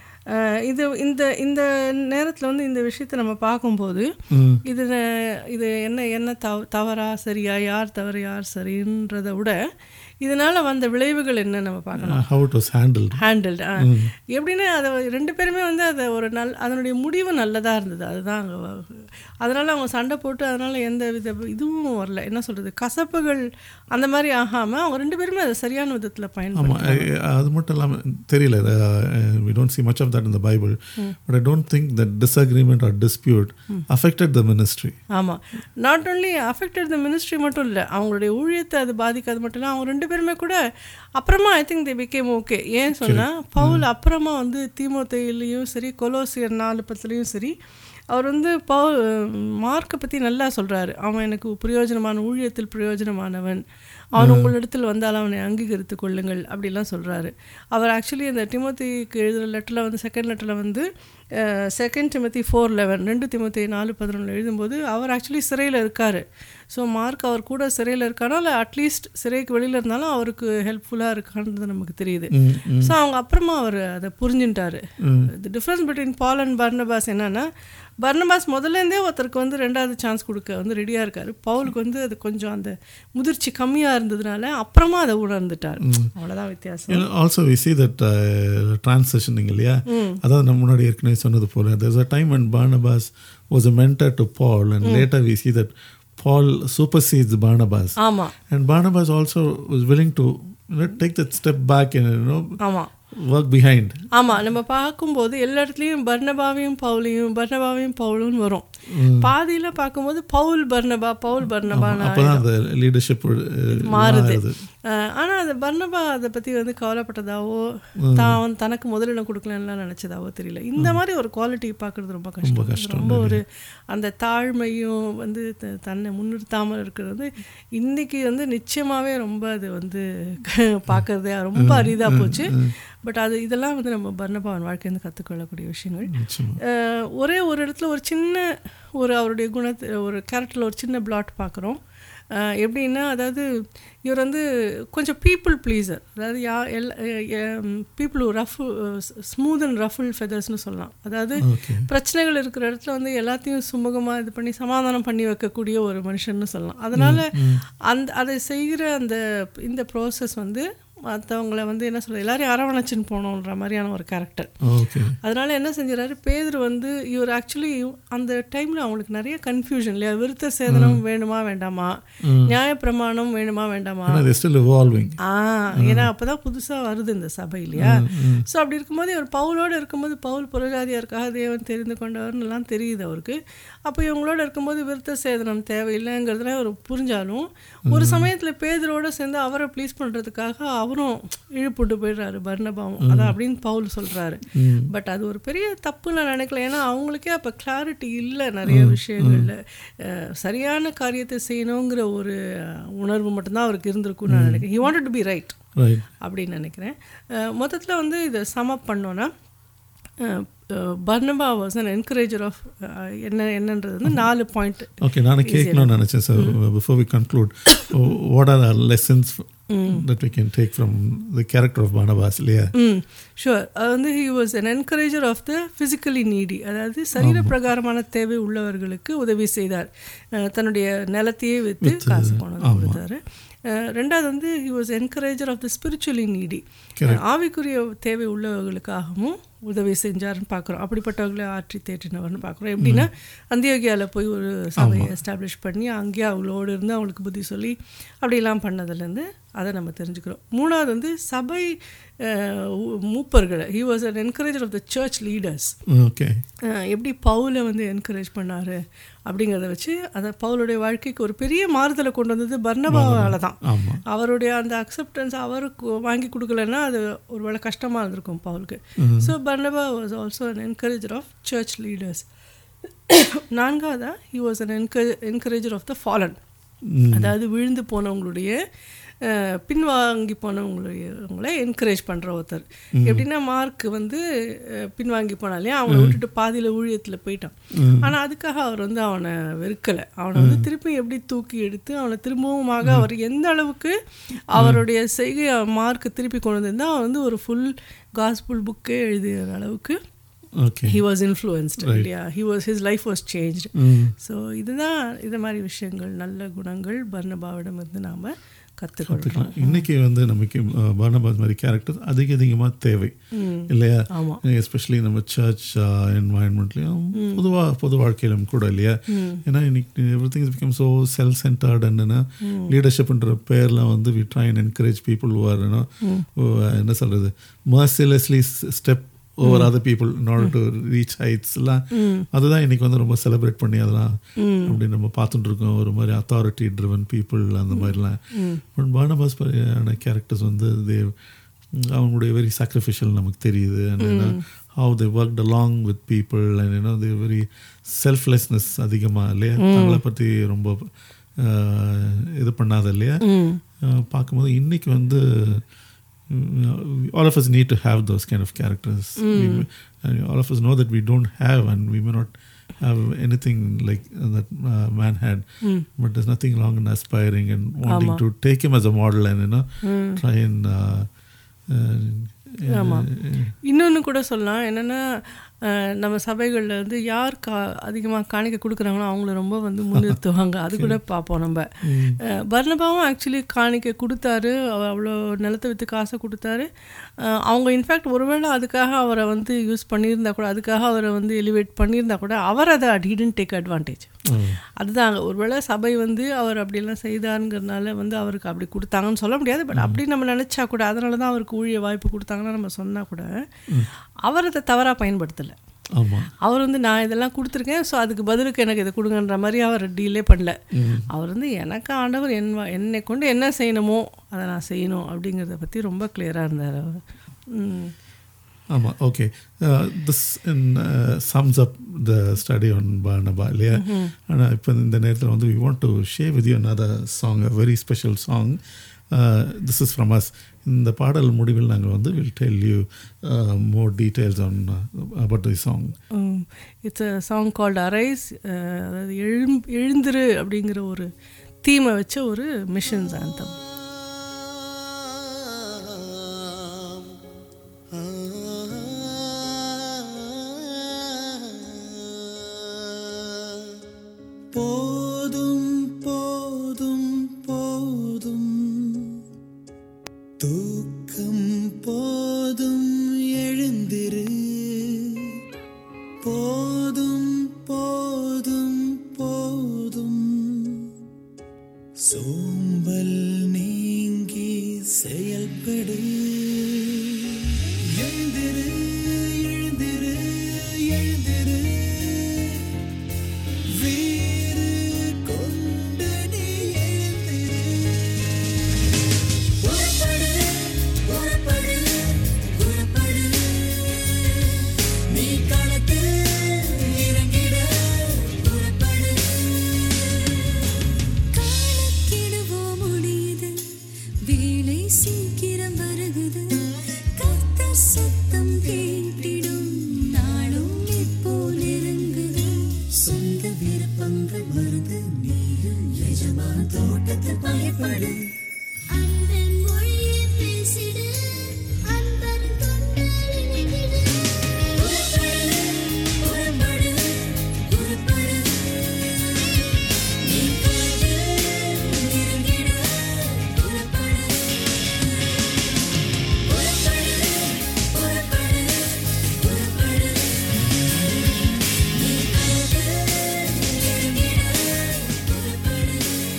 இது இந்த இந்த நேரத்தில் வந்து இந்த விஷயத்தை நம்ம பார்க்கும்போது இது இது என்ன என்ன தவ தவறா சரியா, யார் தவறு யார் சரின்றதை விட இதனால் வந்த விளைவுகள் என்ன நம்ம பார்க்கலாம். how it was handled. Handled எப்படின்னா அதை ரெண்டு பேருமே வந்து அதை ஒரு நல் அதனுடைய முடிவு நல்லதாக இருந்தது. அதுதான் அங்கே அதனால் அவங்க சண்டை போட்டு அதனால் எந்த வித இதுவும் வரல, என்ன சொல்கிறது, கசப்புகள் அந்த மாதிரி ஆகாமல் அவங்க ரெண்டு பேருமே அதை சரியான விதத்தில் பயன்படுத்தி. ஆமாம், அது மட்டும் இல்லாமல் தெரியல, we don't see much of that in the Bible, but I don't think that disagreement or dispute affected the ministry. ஆமாம், not only affected the ministry மட்டும் இல்லை, அவங்களுடைய ஊழியத்தை அது பாதிக்காது மட்டும் இல்லை, அவங்க ரெண்டு ரெண்டு பேருமே கூட அப்புறமா I think they became okay. ஏன் சொன்னால் பவுல் அப்புறமா வந்து தீமோத்தேயுலையும் சரி கொலோசியர் நாலு பத்துலேயும் சரி அவர் வந்து பவுல் மார்க்கை பற்றி நல்லா சொல்கிறாரு. அவன் எனக்கு பிரயோஜனமான ஊழியத்தில் பிரயோஜனமானவன், அவன் உங்களிடத்தில் வந்தால் அவனை அங்கீகரித்து கொள்ளுங்கள் அப்படிலாம் சொல்கிறாரு. அவர் ஆக்சுவலி அந்த டிமோத்திக்கு எழுதுகிற லெட்டரில் வந்து செகண்ட் லெட்டரில் வந்து செகண்ட் டிமோத்தி ஃபோர் லெவன் ரெண்டு டிமோத்தி நாலு பதினொன்று எழுதும்போது அவர் ஆக்சுவலி சிறையில் இருக்கார். ஸோ மார்க் அவர் கூட சிறையில் இருக்கானோ இல்லை அட்லீஸ்ட் சிறைக்கு வெளியில் இருந்தாலும் அவருக்கு ஹெல்ப்ஃபுல்லாக இருக்கான்றது நமக்கு தெரியுது. ஸோ அவங்க அப்புறமா அவர் அதை புரிஞ்சுட்டாரு. The difference between Paul and Barnabas என்னென்னா, பர்னபாஸ் முதல்லேருந்தே ஒருத்தருக்கு வந்து ரெண்டாவது சான்ஸ் கொடுக்க வந்து ரெடியாக இருக்கார். பவுலுக்கு வந்து அது கொஞ்சம் அந்த முதிர்ச்சி கம்மியாக இருந்ததுனால அப்புறமா அதை உணர்ந்துட்டார். அவ்வளோதான் வித்தியாசம். Also we see that transitioning இல்லையா, அதாவது நம்ம முன்னாடி ஏற்கனவே சொன்னது போல there's a time when Barnabas was a mentor to Paul and later we see that Paul supersedes Barnabas. ஆமாம். And Barnabas also was willing to you know, take that step back and you know ஆமாம் work behind. ஆமாம், நம்ம பார்க்கும்போது எல்லா இடத்துலையும் பர்னபாவையும் பவுலையும் பர்னபாவையும் பவுலும் வரும். பாதியில் பார்க்கும்போது பவுல் பர்னபா பவுல் பர்னபா அப்போதான் அந்த லீடர்ஷிப் மாறுது. ஆனால் அந்த பர்னபா அதை பற்றி வந்து கவலைப்பட்டதாவோ தான் தனக்கு முதலிடம் கொடுக்கலன்னா நினச்சதாவோ தெரியல. இந்த மாதிரி ஒரு குவாலிட்டி பார்க்குறது ரொம்ப கஷ்டம். ரொம்ப ஒரு அந்த தாழ்மையும் வந்து தன்னை முன்னிறுத்தாமல் இருக்கிறது இன்றைக்கி வந்து நிச்சயமாகவே ரொம்ப அது வந்து பார்க்குறதே ரொம்ப அரிதாக போச்சு. பட் அது இதெல்லாம் வந்து நம்ம பர்னபாவின் வாழ்க்கையிலேருந்து கற்றுக்கொள்ளக்கூடிய விஷயங்கள். ஒரே ஒரு இடத்துல ஒரு சின்ன ஒரு அவருடைய குணத்தை ஒரு கேரக்டரில் ஒரு சின்ன பிளாட் பார்க்குறோம். எப்படின்னா, அதாவது இவர் வந்து கொஞ்சம் பீப்புள் ப்ளீஸர், அதாவது யா எல் people rough smooth and ruffle ஃபெதர்ஸ்னு சொல்லலாம். அதாவது பிரச்சனைகள் இருக்கிற இடத்துல வந்து எல்லாத்தையும் சுமூகமாக இது பண்ணி சமாதானம் பண்ணி வைக்கக்கூடிய ஒரு மனுஷன்னு சொல்லலாம். அதனால் அந்த அதை செய்கிற அந்த இந்த ப்ராசஸ் வந்து மற்றவங்களை வந்து என்ன சொல்கிறது எல்லாரையும் அரவணைச்சின்னு போகணுன்ற மாதிரியான ஒரு கேரக்டர். அதனால் என்ன செஞ்சுறாரு பேதுரு வந்து இவர் ஆக்சுவலி அந்த டைமில் அவங்களுக்கு நிறைய கன்ஃபியூஷன் இல்லையா, விருத்த சேதனம் வேணுமா வேண்டாமா, நியாயப்பிரமாணம் வேணுமா வேண்டாமா, ஆ ஏன்னா அப்போ தான் புதுசாக வருது இந்த சபை இல்லையா. ஸோ அப்படி இருக்கும்போது இவர் பவுலோடு இருக்கும்போது பவுல் புறஜாதியாருக்காக தேவன் தெரிந்து கொண்டவர்னுலாம் தெரியுது அவருக்கு. அப்போ இவங்களோட இருக்கும்போது விருத்த சேதனம் தேவையில்லைங்கிறதுல அவர் புரிஞ்சாலும் ஒரு சமயத்தில் பேதுரோடு சேர்ந்து அவரை ப்ளீஸ் பண்ணுறதுக்காக அவரும் இழுப்புட்டு போயிடுறாரு பர்னபாவும். அதான் அப்படின்னு பவுல் சொல்கிறாரு. பட் அது ஒரு பெரிய தப்பு நான் நினைக்கல. ஏன்னா அவங்களுக்கே அப்போ கிளாரிட்டி இல்லை நிறைய விஷயங்களில். சரியான காரியத்தை செய்யணுங்கிற ஒரு உணர்வு மட்டும்தான் அவருக்கு இருந்திருக்குன்னு நான் நினைக்கிறேன். He wanted to be right அப்படின்னு நினைக்கிறேன். மொத்தத்தில் வந்து இதை சம் அப் பண்ணோன்னா பர்னபா வாஸ் அன் என்கரேஜர் ஆஃப் என்ன என்னன்றது வந்து நாலு பாயிண்ட். ஓகே, நான் கேட்கணும்னு நினச்சேன் sir. Before we conclude, what are are lessons that we can take from the character of Barnabas? இல்லையா? ம் ஷுவர். அது வந்து he was an encourager of the physically needy, அதாவது சரீர பிரகாரமான தேவை உள்ளவர்களுக்கு உதவி செய்தார். தன்னுடைய நிலத்தையே விற்று காசு கொண்டு கொடுத்தாரு. ரெண்டாவது வந்து he was encourager of the spiritually needy, ஆவிக்குரிய தேவை உள்ளவர்களுக்காகவும் உதவி செஞ்சார்னு பார்க்குறோம். அப்படிப்பட்டவர்களை ஆற்றி தேற்றினவர்னு பார்க்குறோம். எப்படின்னா அந்தியோகியாவில் போய் ஒரு சபையை எஸ்டாப்ளிஷ் பண்ணி அங்கேயே அவங்களோடு இருந்து அவங்களுக்கு புத்தி சொல்லி அப்படிலாம் பண்ணதுலேருந்து அதை நம்ம தெரிஞ்சுக்கிறோம். மூணாவது வந்து சபை மூப்பர்களை, he was an encourager of the church leaders. Okay, எப்படி பவுலை வந்து என்கரேஜ் பண்ணார் அப்படிங்கிறத வச்சு அதை பவுலுடைய வாழ்க்கைக்கு ஒரு பெரிய மாறுதலை கொண்டு வந்தது பர்னபாவால் தான். அவருடைய அந்த அக்செப்டன்ஸ் அவருக்கு வாங்கி கொடுக்கலன்னா அது ஒரு வேளை கஷ்டமாக இருந்திருக்கும் பவுலுக்கு. ஸோ பர்னபா was also an encourager of church leaders. நான்காவதா he was an encourager of the fallen, அதாவது விழுந்து போனவங்களுடைய பின்வாங்கி போனவங்களுடைய என்கரேஜ் பண்ணுற ஒருத்தர். எப்படின்னா மார்க் வந்து பின்வாங்கி போனாலே அவனை விட்டுட்டு பாதியில் ஊழியத்தில் போயிட்டான். ஆனால் அதுக்காக அவர் வந்து அவனை வெறுக்கலை. அவனை வந்து திருப்பி எப்படி தூக்கி எடுத்து அவனை திரும்பவுமாக அவர் எந்த அளவுக்கு அவருடைய செய்கை மார்க் திருப்பி கொண்டு வந்திருந்தால் அவன் வந்து ஒரு ஃபுல் காஸ்புல் புக்கே எழுதுகிற அளவுக்கு Okay. he was influenced, right. Yeah, he was, his life was changed. mm. So இதுதான் இது மாதிரி விஷயங்கள், நல்ல குணங்கள் பர்னபாவிடம் இருந்து நாம கற்றுக்கலாம். இன்னைக்கு வந்து நமக்கு பர்னபாஸ் மாதிரி கேரக்டர் அதிக அதிகமாக தேவை இல்லையா? எஸ்பெஷலி நம்ம சர்ச் என்வாயன்மெண்ட்லேயும் பொதுவாக பொது வாழ்க்கையிலும் கூட இல்லையா? ஏன்னா இன்னைக்கு everything is become so self centred and லீடர்ஷிப்ன்ற பேரில் வந்து we try and encourage people who are என்ன சொல்கிறது mercilessly step over other people in order to reach ஹைட்ஸ்லாம். அதுதான் இன்னைக்கு வந்து ரொம்ப செலிப்ரேட் பண்ணி அதெல்லாம் அப்படி நம்ம பார்த்துட்டு இருக்கோம். ஒரு மாதிரி அத்தாரிட்டி ட்ரிவன் பீப்புள் அந்த மாதிரிலாம். பட் பார்னபாஸ் கேரக்டர்ஸ் வந்து தே அவங்களுடைய வெரி சாக்ரிஃபிஷியல் நமக்கு தெரியுது. And how they worked along with people and you know they very selflessness அதிகமாக இல்லையா, தங்களை பற்றி ரொம்ப இது பண்ணாத இல்லையா. பார்க்கும்போது இன்னைக்கு வந்து all of us need to have those kind of characters. We, all of us know that we don't have and we may not have anything like that uh, man had, mm. but there's nothing wrong in aspiring and wanting Ama. to take him as a model and you know mm. try and uh, uh, ஆமாம். இன்னொன்று கூட சொல்லலாம் என்னென்னா, நம்ம சபைகளில் வந்து யார் கா அதிகமாக காணிக்கை கொடுக்குறாங்களோ அவங்கள ரொம்ப வந்து முன்னிறுத்துவாங்க. அது கூட பார்ப்போம் நம்ம. பர்னபாவும் ஆக்சுவலி காணிக்கை கொடுத்தாரு, அவ்வளோ நிலத்தை விற்று காசை கொடுத்தாரு. அவங்க இன்ஃபேக்ட் ஒருவேளை அதுக்காக அவரை வந்து யூஸ் பண்ணியிருந்தா கூட, அதுக்காக அவரை வந்து எலிவேட் பண்ணியிருந்தா கூட அவர் அதை டிடன்ட் டேக் அட்வான்டேஜ். அதுதான் ஒருவேளை சபை வந்து அவர் அப்படியெல்லாம் செய்தாருங்கிறதுனால வந்து அவருக்கு அப்படி கொடுத்தாங்கன்னு சொல்ல முடியாது. பட் அப்படி நம்ம நினச்சா கூட அதனால தான் அவருக்கு ஊழிய வாய்ப்பு கொடுத்தாங்கன்னா நம்ம சொன்னால் கூட அவர் அதை தவறாக பயன்படுத்தலை. அவர் வந்து நான் இதெல்லாம் கொடுத்துருக்கேன், ஸோ அதுக்கு பதிலுக்கு எனக்கு இதை கொடுங்கன்ற மாதிரி அவர் டீலே பண்ணல. அவர் வந்து எனக்கு ஆண்டவர் என் என்னை கொண்டு என்ன செய்யணுமோ அதை நான் செய்யணும் அப்படிங்கிறத பற்றி ரொம்ப கிளியராக இருந்தார் அவர். ஆமாம். Okay, this sums up the study on பார்னபா இல்லையா. ஆனால் இப்போ இந்த நேரத்தில் வந்து we want to share with you another song, a very special song. Uh, this is from us. இந்த பாடல் முடிவில் நாங்கள் வந்து will tell you more details on about the song. It's a song called arise. அதாவது எழும் எழுந்திரு அப்படிங்கிற ஒரு தீமை வச்ச ஒரு மிஷன்ஸ் ஆந்தம். போதும் போதும் போதும் தூக்கம் போதும் எழுந்திரு, போதும் போதும் போதும் சோம்பல் நீங்கி செயல்படு. எழுந்திரு எழுந்திரு எழுந்திரு, வீறு கொண்டு நீ எழுந்திரு. புறப்படு புறப்படு புறப்படு, நீ களத்தில் இறங்கிட புறப்படு. காலக்கெடுவோ முடியுது, வேலை சீக்கிரம் வருகுது, கர்த்தர் சத்தம் கேட்டிடும் நாளும் இப்போ நெருங்குது. சொந்த விருப்பங்கள் வருது, நீயும் எஜமான் தோட்டத்தில் பயப்படு. அன்பன் மொழியை பேசிடு, அன்பன் தொண்டால் இணைந்திடு. புறப்படு புறப்படு புறப்படு, நீ களத்தில் இறங்கிட புறப்படு. புறப்படு புறப்படு புறப்படு, நீ களத்தில் இறங்கிட புறப்படு.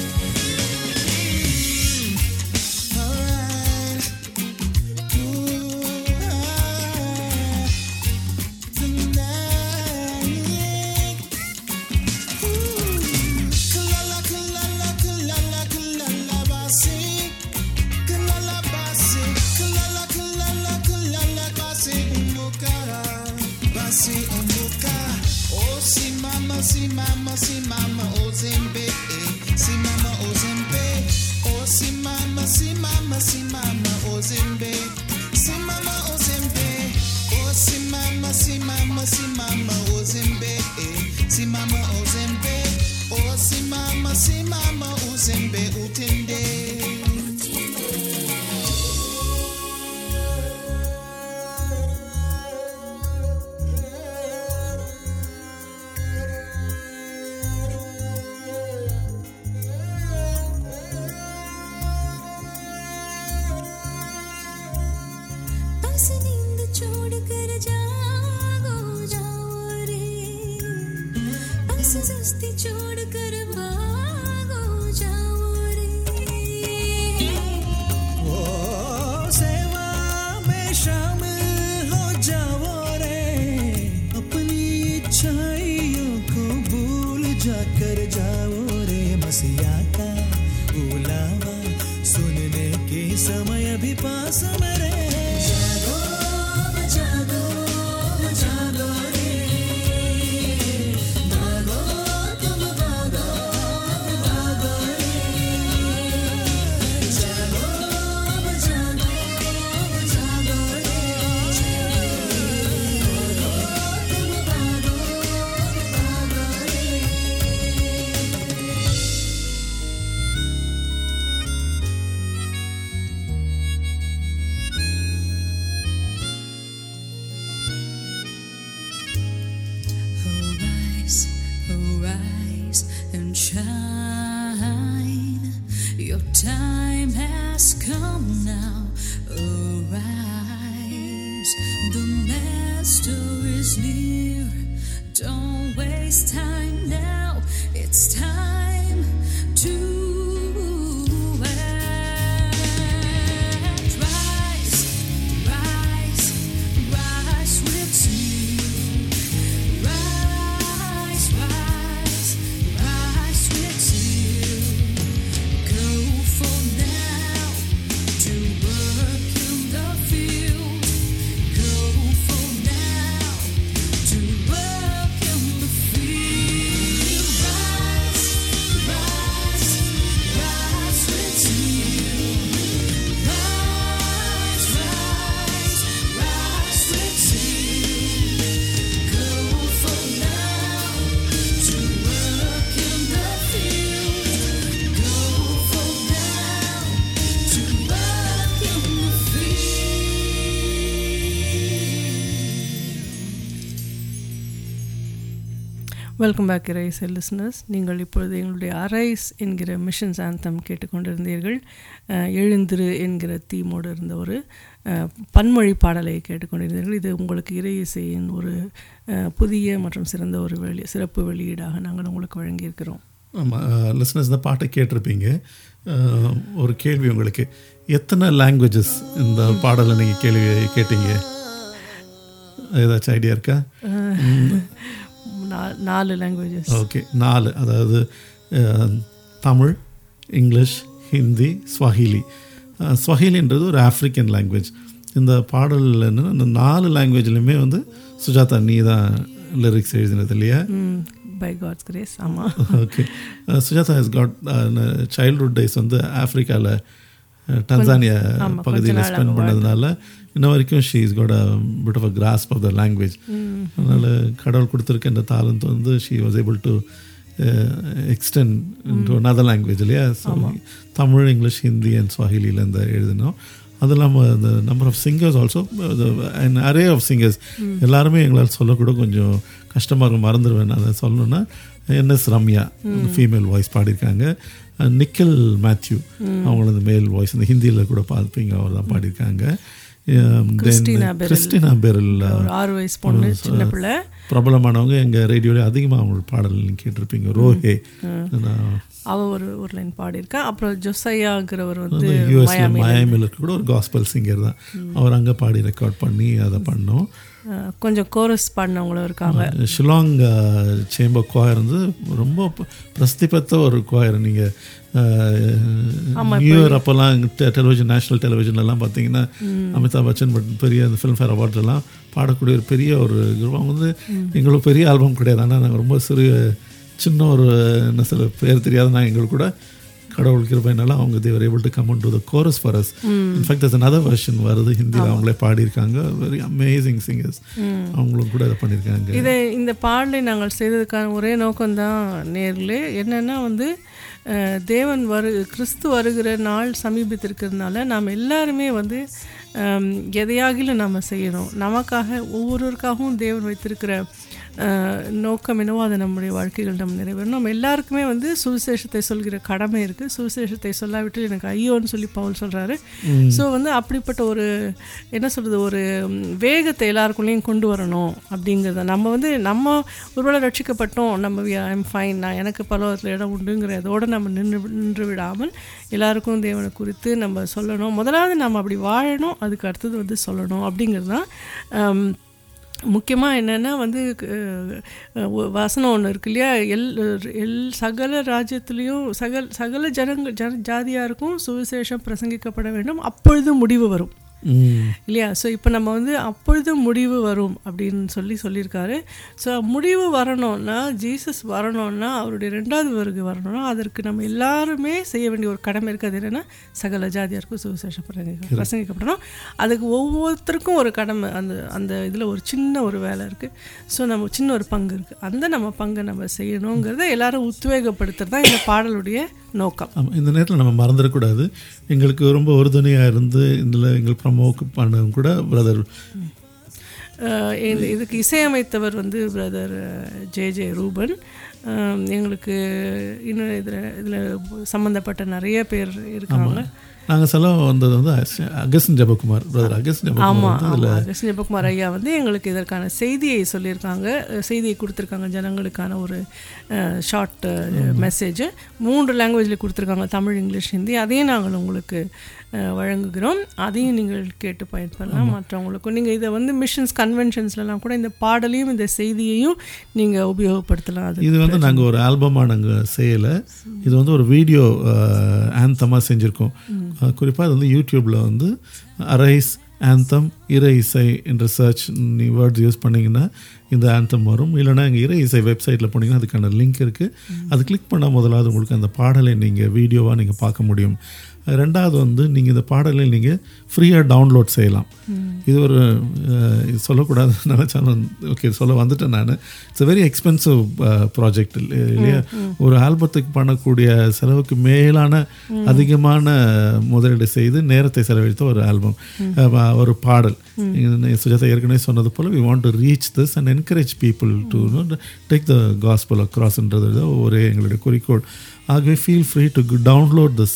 Si mama, si mama, oh Zembe, si mama, oh Zembe, oh si mama, si mama, si mama, oh Zembe, si mama, oh Zembe, oh si mama, si mama, si mama, oh Zembe, si mama, oh Zembe, oh si mama, si mama, oh Zembe, utende. Master is near. Don't waste time now. It's time to act. Rise, rise, rise with zeal. Rise, rise, rise with zeal. Go for now to work in the field. Go for now to work in the field. Rise, rise, rise with zeal. Rise, rise, rise with zeal. Go for now to work in the field. Go for now to work in the welcome back rise listeners. நீங்கள் இப்பொழுது எங்களுடைய arise என்கிற missions anthem கேட்டுக்கொண்டிருந்தீர்கள். அஹ், எழுந்திரு என்கிற தீமோடு இருந்த ஒரு அஹ், பன்மொழி பாடலை கேட்டுக்கொண்டிருந்தீர்கள். இது உங்களுக்கு இறை இசையின் ஒரு அஹ், புதிய மற்றும் சிறந்த ஒரு வெளி சிறப்பு வெளியீடாக நாங்கள் உங்களுக்கு வழங்கியிருக்கிறோம். ஆமாம், லிஸ்னர்ஸ் இந்த பாட்டை கேட்டிருப்பீங்க. அஹ், ஒரு கேள்வி உங்களுக்கு, எத்தனை லாங்குவேஜஸ் இந்த பாடலை நீங்கள் கேள்வி கேட்டீங்க? ஏதாச்சும் ஐடியா இருக்கா? நா- நாலு லாங்குவேஜஸ். ஓகே, நாலு. அதாவது அஹ், தமிழ், இங்கிலீஷ், ஹிந்தி, ஸ்வாஹிலி. அஹ், ஸ்வாஹிலின்றது ஒரு ஆஃப்ரிக்கன் லாங்குவேஜ். இந்த பாடலில் என்னன்னா இந்த நாலு லாங்குவேஜ்லையுமே வந்து சுஜாதா நீ தான் லிரிக்ஸ் எழுதினது இல்லையா? By God's grace. ஆமாம். Okay, Sujatha has got childhood days வந்து ஆஃப்ரிக்காவில் டன்சானியா ஆமா, பகுதியில் கொஞ்ச நாள் ஸ்பெண்ட் அங்க பண்ணதுனால இன்ன வரைக்கும் she is got a bit of a grasp of the language. அதனால் கடவுள் கொடுத்துருக்க இந்த தாளந்த் வந்து she was able to extend into another language இல்லையா? So Tamil, English, Hindi and ஸ்வாஹிலியில் இந்த எழுதினோம். அது இல்லாமல் இந்த number of singers also, and array of singers எல்லாருமே எங்களால் சொல்லக்கூட கொஞ்சம் கஷ்டமாக இருக்கும், மறந்துடுவேன். அதை சொல்லணுன்னா என்எஸ் ரம்யா ஃபீமேல் வாய்ஸ் பாடியிருக்காங்க. நிக்கில் மேத்யூ அவங்களது மேல் வாய்ஸ் இந்த ஹிந்தியில் கூட பார்ப்பீங்க, அவர் தான் பாடியிருக்காங்க. கிறிஸ்டினா பெரில். கிறிஸ்டினா பெரில் ஒரு ஆறு வயசு பொண்ணு, சின்ன பிள்ளை, பிரபலமானவங்க. எங்கள் ரேடியோவில் அதிகமாக அவங்க பாடல் கேட்டிருப்பீங்க. ரோஹே அவ ஒரு ஒரு லைன் பாடியிருக்கா. அப்புறம் ஜொசையாங்கிறவர் வந்து யூஎஸ்ல மயாமியில் இருக்க கூட ஒரு காஸ்பல் சிங்கர் தான். அவர் அங்கே பாடி ரெக்கார்ட் பண்ணி அதை பண்ணோம். அஹ், கொஞ்சம் கோரஸ் பாடினவங்களும் இருக்காங்க. ஷிலாங் சேம்பர் குவாயர் வந்து ரொம்ப ப- பிரசித்தி பெற்ற ஒரு குவாயர். நீங்கள் நியூ இயர் அப்போல்லாம் டெலிவிஷன், நேஷ்னல் டெலிவிஷன்லாம் பார்த்தீங்கன்னா அமிதாப் பச்சன் பட் பெரிய அந்த ஃபிலிம்ஃபேர் அவார்ட்ஸ் எல்லாம் பாடக்கூடிய ஒரு பெரிய ஒரு group. அவங்க வந்து எங்களுக்கு பெரிய ஆல்பம் கிடையாது, ஆனால் நாங்கள் ரொம்ப சிறிய சின்ன ஒரு என்ன சில பேர் தெரியாத நான் எங்களுக்கு கூட கடவுள் கிருபைனால அவங்க they were able to come into the chorus for us. In fact there's another version வருது ஹிந்தியில், அவங்களே பாடியிருக்காங்க. வெரி அமேசிங் சிங்கர்ஸ், அவங்களும் கூட இதை பண்ணியிருக்காங்க. இதை இந்த பாடலை நாங்கள் செய்ததுக்கான ஒரே நோக்கம்தான் நேர்களே, என்னென்னா வந்து அஹ், தேவன் வரு கிறிஸ்து வருகிற நாள் சமீபத்திருக்கிறதுனால நாம் எல்லாருமே வந்து அம், எதையாகிலும் நம்ம செய்யணும். நமக்காக ஒவ்வொருவருக்காகவும் தேவன் வைத்திருக்கிற அஹ், நோக்கம் என்னவோ அதை நம்முடைய வாழ்க்கைகள் நம்ம நிறைவேறணும். நம்ம எல்லாருக்குமே வந்து சுவிசேஷத்தை சொல்கிற கடமை இருக்குது. சுவிசேஷத்தை சொல்லாவிட்டு எனக்கு ஐயோன்னு சொல்லி பவுல் சொல்கிறாரு. ஸோ வந்து அப்படிப்பட்ட ஒரு என்ன சொல்கிறது, ஒரு ம், வேகத்தை எல்லாருக்குள்ளேயும் கொண்டு வரணும் அப்படிங்கிறத நம்ம வந்து நம்ம ஒருவேளை ரட்சிக்கப்பட்டோம், நம்ம ஐம் ஃபைன், நான் எனக்கு பலவத்தில் இடம் உண்டுங்கிற இதோடு நம்ம நின்று நின்று விடாமல் எல்லாருக்கும் தேவனை குறித்து நம்ம சொல்லணும். முதலாவது நம்ம அப்படி வாழணும், அதுக்கு அடுத்தது வந்து சொல்லணும் அப்படிங்கிறது தான். முக்கியமாக என்னென்னா வந்து அஹ், ஒ- வசனம் ஒன்று இருக்கு இல்லையா, எல் எல் சகல ராஜ்யத்துலேயும் சகல் சகல ஜனங்கள் ஜன ஜாதியாருக்கும் சுவிசேஷம் பிரசங்கிக்கப்பட வேண்டும், அப்பொழுது முடிவு வரும் இல்லையா? ஸோ இப்போ நம்ம வந்து அப்பொழுது முடிவு வரும் அப்படின்னு சொல்லி சொல்லியிருக்காரு. ஸோ முடிவு வரணும்னா, ஜீசஸ் வரணும்னா, அவருடைய ரெண்டாவது வருகை வரணும்னா, அதற்கு நம்ம எல்லாருமே செய்ய வேண்டிய ஒரு கடமை இருக்குது. அது என்னென்னா சகல ஜாதியாருக்கும் சுவிசேஷம் பிரசங்கி பிரசங்கிக்கப்படணும். அதுக்கு ஒவ்வொருத்தருக்கும் ஒரு கடமை, அந்த அந்த இதில் ஒரு சின்ன ஒரு வேலை இருக்குது. ஸோ நம்ம சின்ன ஒரு பங்கு இருக்குது, அந்த நம்ம பங்கை நம்ம செய்யணுங்கிறத எல்லாரும் உத்வேகப்படுத்துறது தான் இந்த பாடலுடைய நோக்கம். ஆமாம், இந்த நேரத்தில் நம்ம மறந்துடக்கூடாது. எங்களுக்கு ரொம்ப உறுதுணையாக இருந்து இதில் எங்களுக்கு ப்ரமோக் பண்ணவும் கூட பிரதர் இதுக்கு இசையமைத்தவர் வந்து பிரதர் ஜே ஜே ரூபன். எங்களுக்கு இன்னும் இதில் இதில் சம்மந்தப்பட்ட நிறைய பேர் இருக்காங்க. நாங்கள் சொல்ல வந்தது வந்து அகஸ்டின் ஜெபக்குமார் பிரதர் அகஸ்டின் ஜெபக்குமார் ஆமாம் வந்து அதில் ஆமாம் அகஸ்டின் ஜெபக்குமார் ஐயா வந்து எங்களுக்கு இதற்கான செய்தியை சொல்லியிருக்காங்க, செய்தியை கொடுத்துருக்காங்க ஜனங்களுக்கான ஒரு ஷார்ட் மெசேஜ். மூன்று லாங்குவேஜில் கொடுத்துருக்காங்க, தமிழ், இங்கிலீஷ், ஹிந்தி. அதையும் நாங்கள் உங்களுக்கு வழங்குகிறோம். அதையும் நீங்கள் கேட்டு பயன்படலாம். மற்றவங்களுக்கும் நீங்கள் இதை வந்து மிஷன்ஸ் கன்வென்ஷன்ஸ்லாம் கூட இந்த பாடலையும் இந்த செய்தியையும் நீங்கள் உபயோகப்படுத்தலாம். அது இது வந்து நாங்கள் ஒரு ஆல்பமாக நாங்கள் செய்யலை, இது வந்து ஒரு வீடியோ ஆந்தமாக செஞ்சுருக்கோம். குறிப்பாக அது வந்து யூடியூப்பில் வந்து அரைஸ் ஆந்தம் இறை இசை என்ற சர்ச் நீ வேர்ட்ஸ் யூஸ் பண்ணிங்கன்னா இந்த ஆந்தம் வரும். இல்லைனா எங்கள் இறை இசை வெப்சைட்டில் போனீங்கன்னா அதுக்கான லிங்க் இருக்குது. அது கிளிக் பண்ணால் முதலாவது உங்களுக்கு அந்த பாடலை நீங்கள் வீடியோவாக நீங்கள் பார்க்க முடியும். ரெண்டாவது வந்து நீங்கள் இந்த பாடலை நீங்கள் ஃப்ரீயாக டவுன்லோட் செய்யலாம். இது ஒரு இது சொல்லக்கூடாதுன்னு நினச்சாலும் ஓகே சொல்ல வந்துட்டேன் நான். It's a very expensive project இல்லையா. ஒரு ஆல்பத்துக்கு பண்ணக்கூடிய செலவுக்கு மேலான அதிகமான முதலீடு செய்து நேரத்தை செலவழித்த ஒரு ஆல்பம், ஒரு பாடல். சுஜாதா ஏற்கனவே சொன்னது போல் we want to reach this and encourage people to take the gospel அக்ராஸ்ன்றது ஒரே எங்களுடைய குறிக்கோள். ஆகவே feel free to download this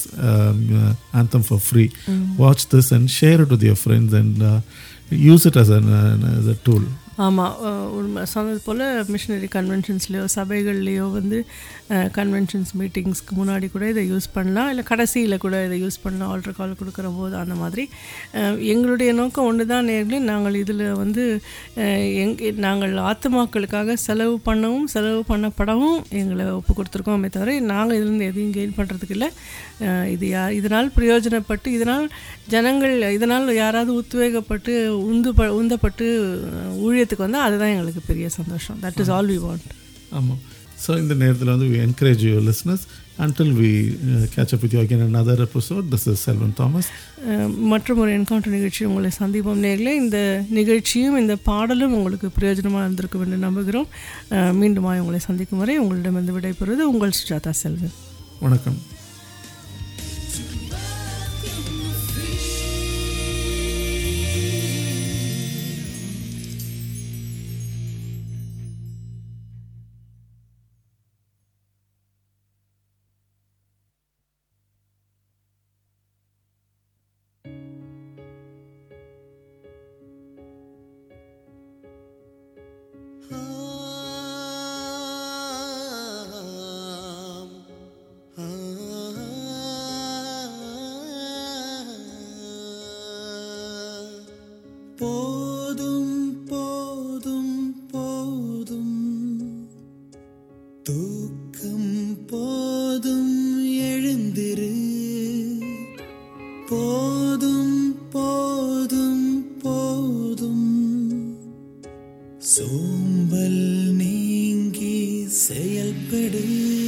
anthem for free. Mm. Watch this and share it with your friends and uh, use it as, an, uh, as a tool. ஆமாம், உண்மை சொன்னது போல் missionary கன்வென்ஷன்ஸ்லையோ சபைகள்லேயோ வந்து conventions மீட்டிங்ஸ்க்கு முன்னாடி கூட இதை யூஸ் பண்ணலாம், இல்லை கடைசியில் கூட இதை யூஸ் பண்ணலாம், ஆல்டர் கால் கொடுக்குற போது. அந்த மாதிரி எங்களுடைய நோக்கம் ஒன்று தான் நேர்களே. நாங்கள் இதில் வந்து எங் நாங்கள் ஆத்துமாக்களுக்காக செலவு பண்ணவும் செலவு பண்ணப்படவும் எங்களை ஒப்பு கொடுத்துருக்கோமே தவிர நாங்கள் இதுலேருந்து எதையும் கெயின் பண்ணுறதுக்கு இல்லை. இது யா இதனால் பிரயோஜனப்பட்டு இதனால் ஜனங்கள் இதனால் யாராவது உத்வேகப்பட்டு உந்து ப உந்தப்பட்டு ஊழியத்துக்கு வந்தால் அதுதான் எங்களுக்கு பெரிய சந்தோஷம். That is all we want. ஆமாம். ஸோ இந்த நேரத்தில் வந்து we encourage your listeners until we uh, catch up with you again in another episode. This is Selvan Thomas. மற்றும் ஒரு என்கவுண்டர் நிகழ்ச்சி உங்களை சந்திப்போம் நேர்களே. இந்த நிகழ்ச்சியும் இந்த பாடலும் உங்களுக்கு பிரயோஜனமாக இருந்திருக்கும் என்று நம்புகிறோம். மீண்டுமாய் உங்களை சந்திக்கும் வரை உங்களிடமிருந்து விடைபெறுவது உங்கள் சுஜாதா செல்வன். வணக்கம். போதும் போதும் போதும் தூக்கம் போதும் எழுந்திரு. போதும் போதும் போதும் சோம்பல் நீங்கி செயல்படு.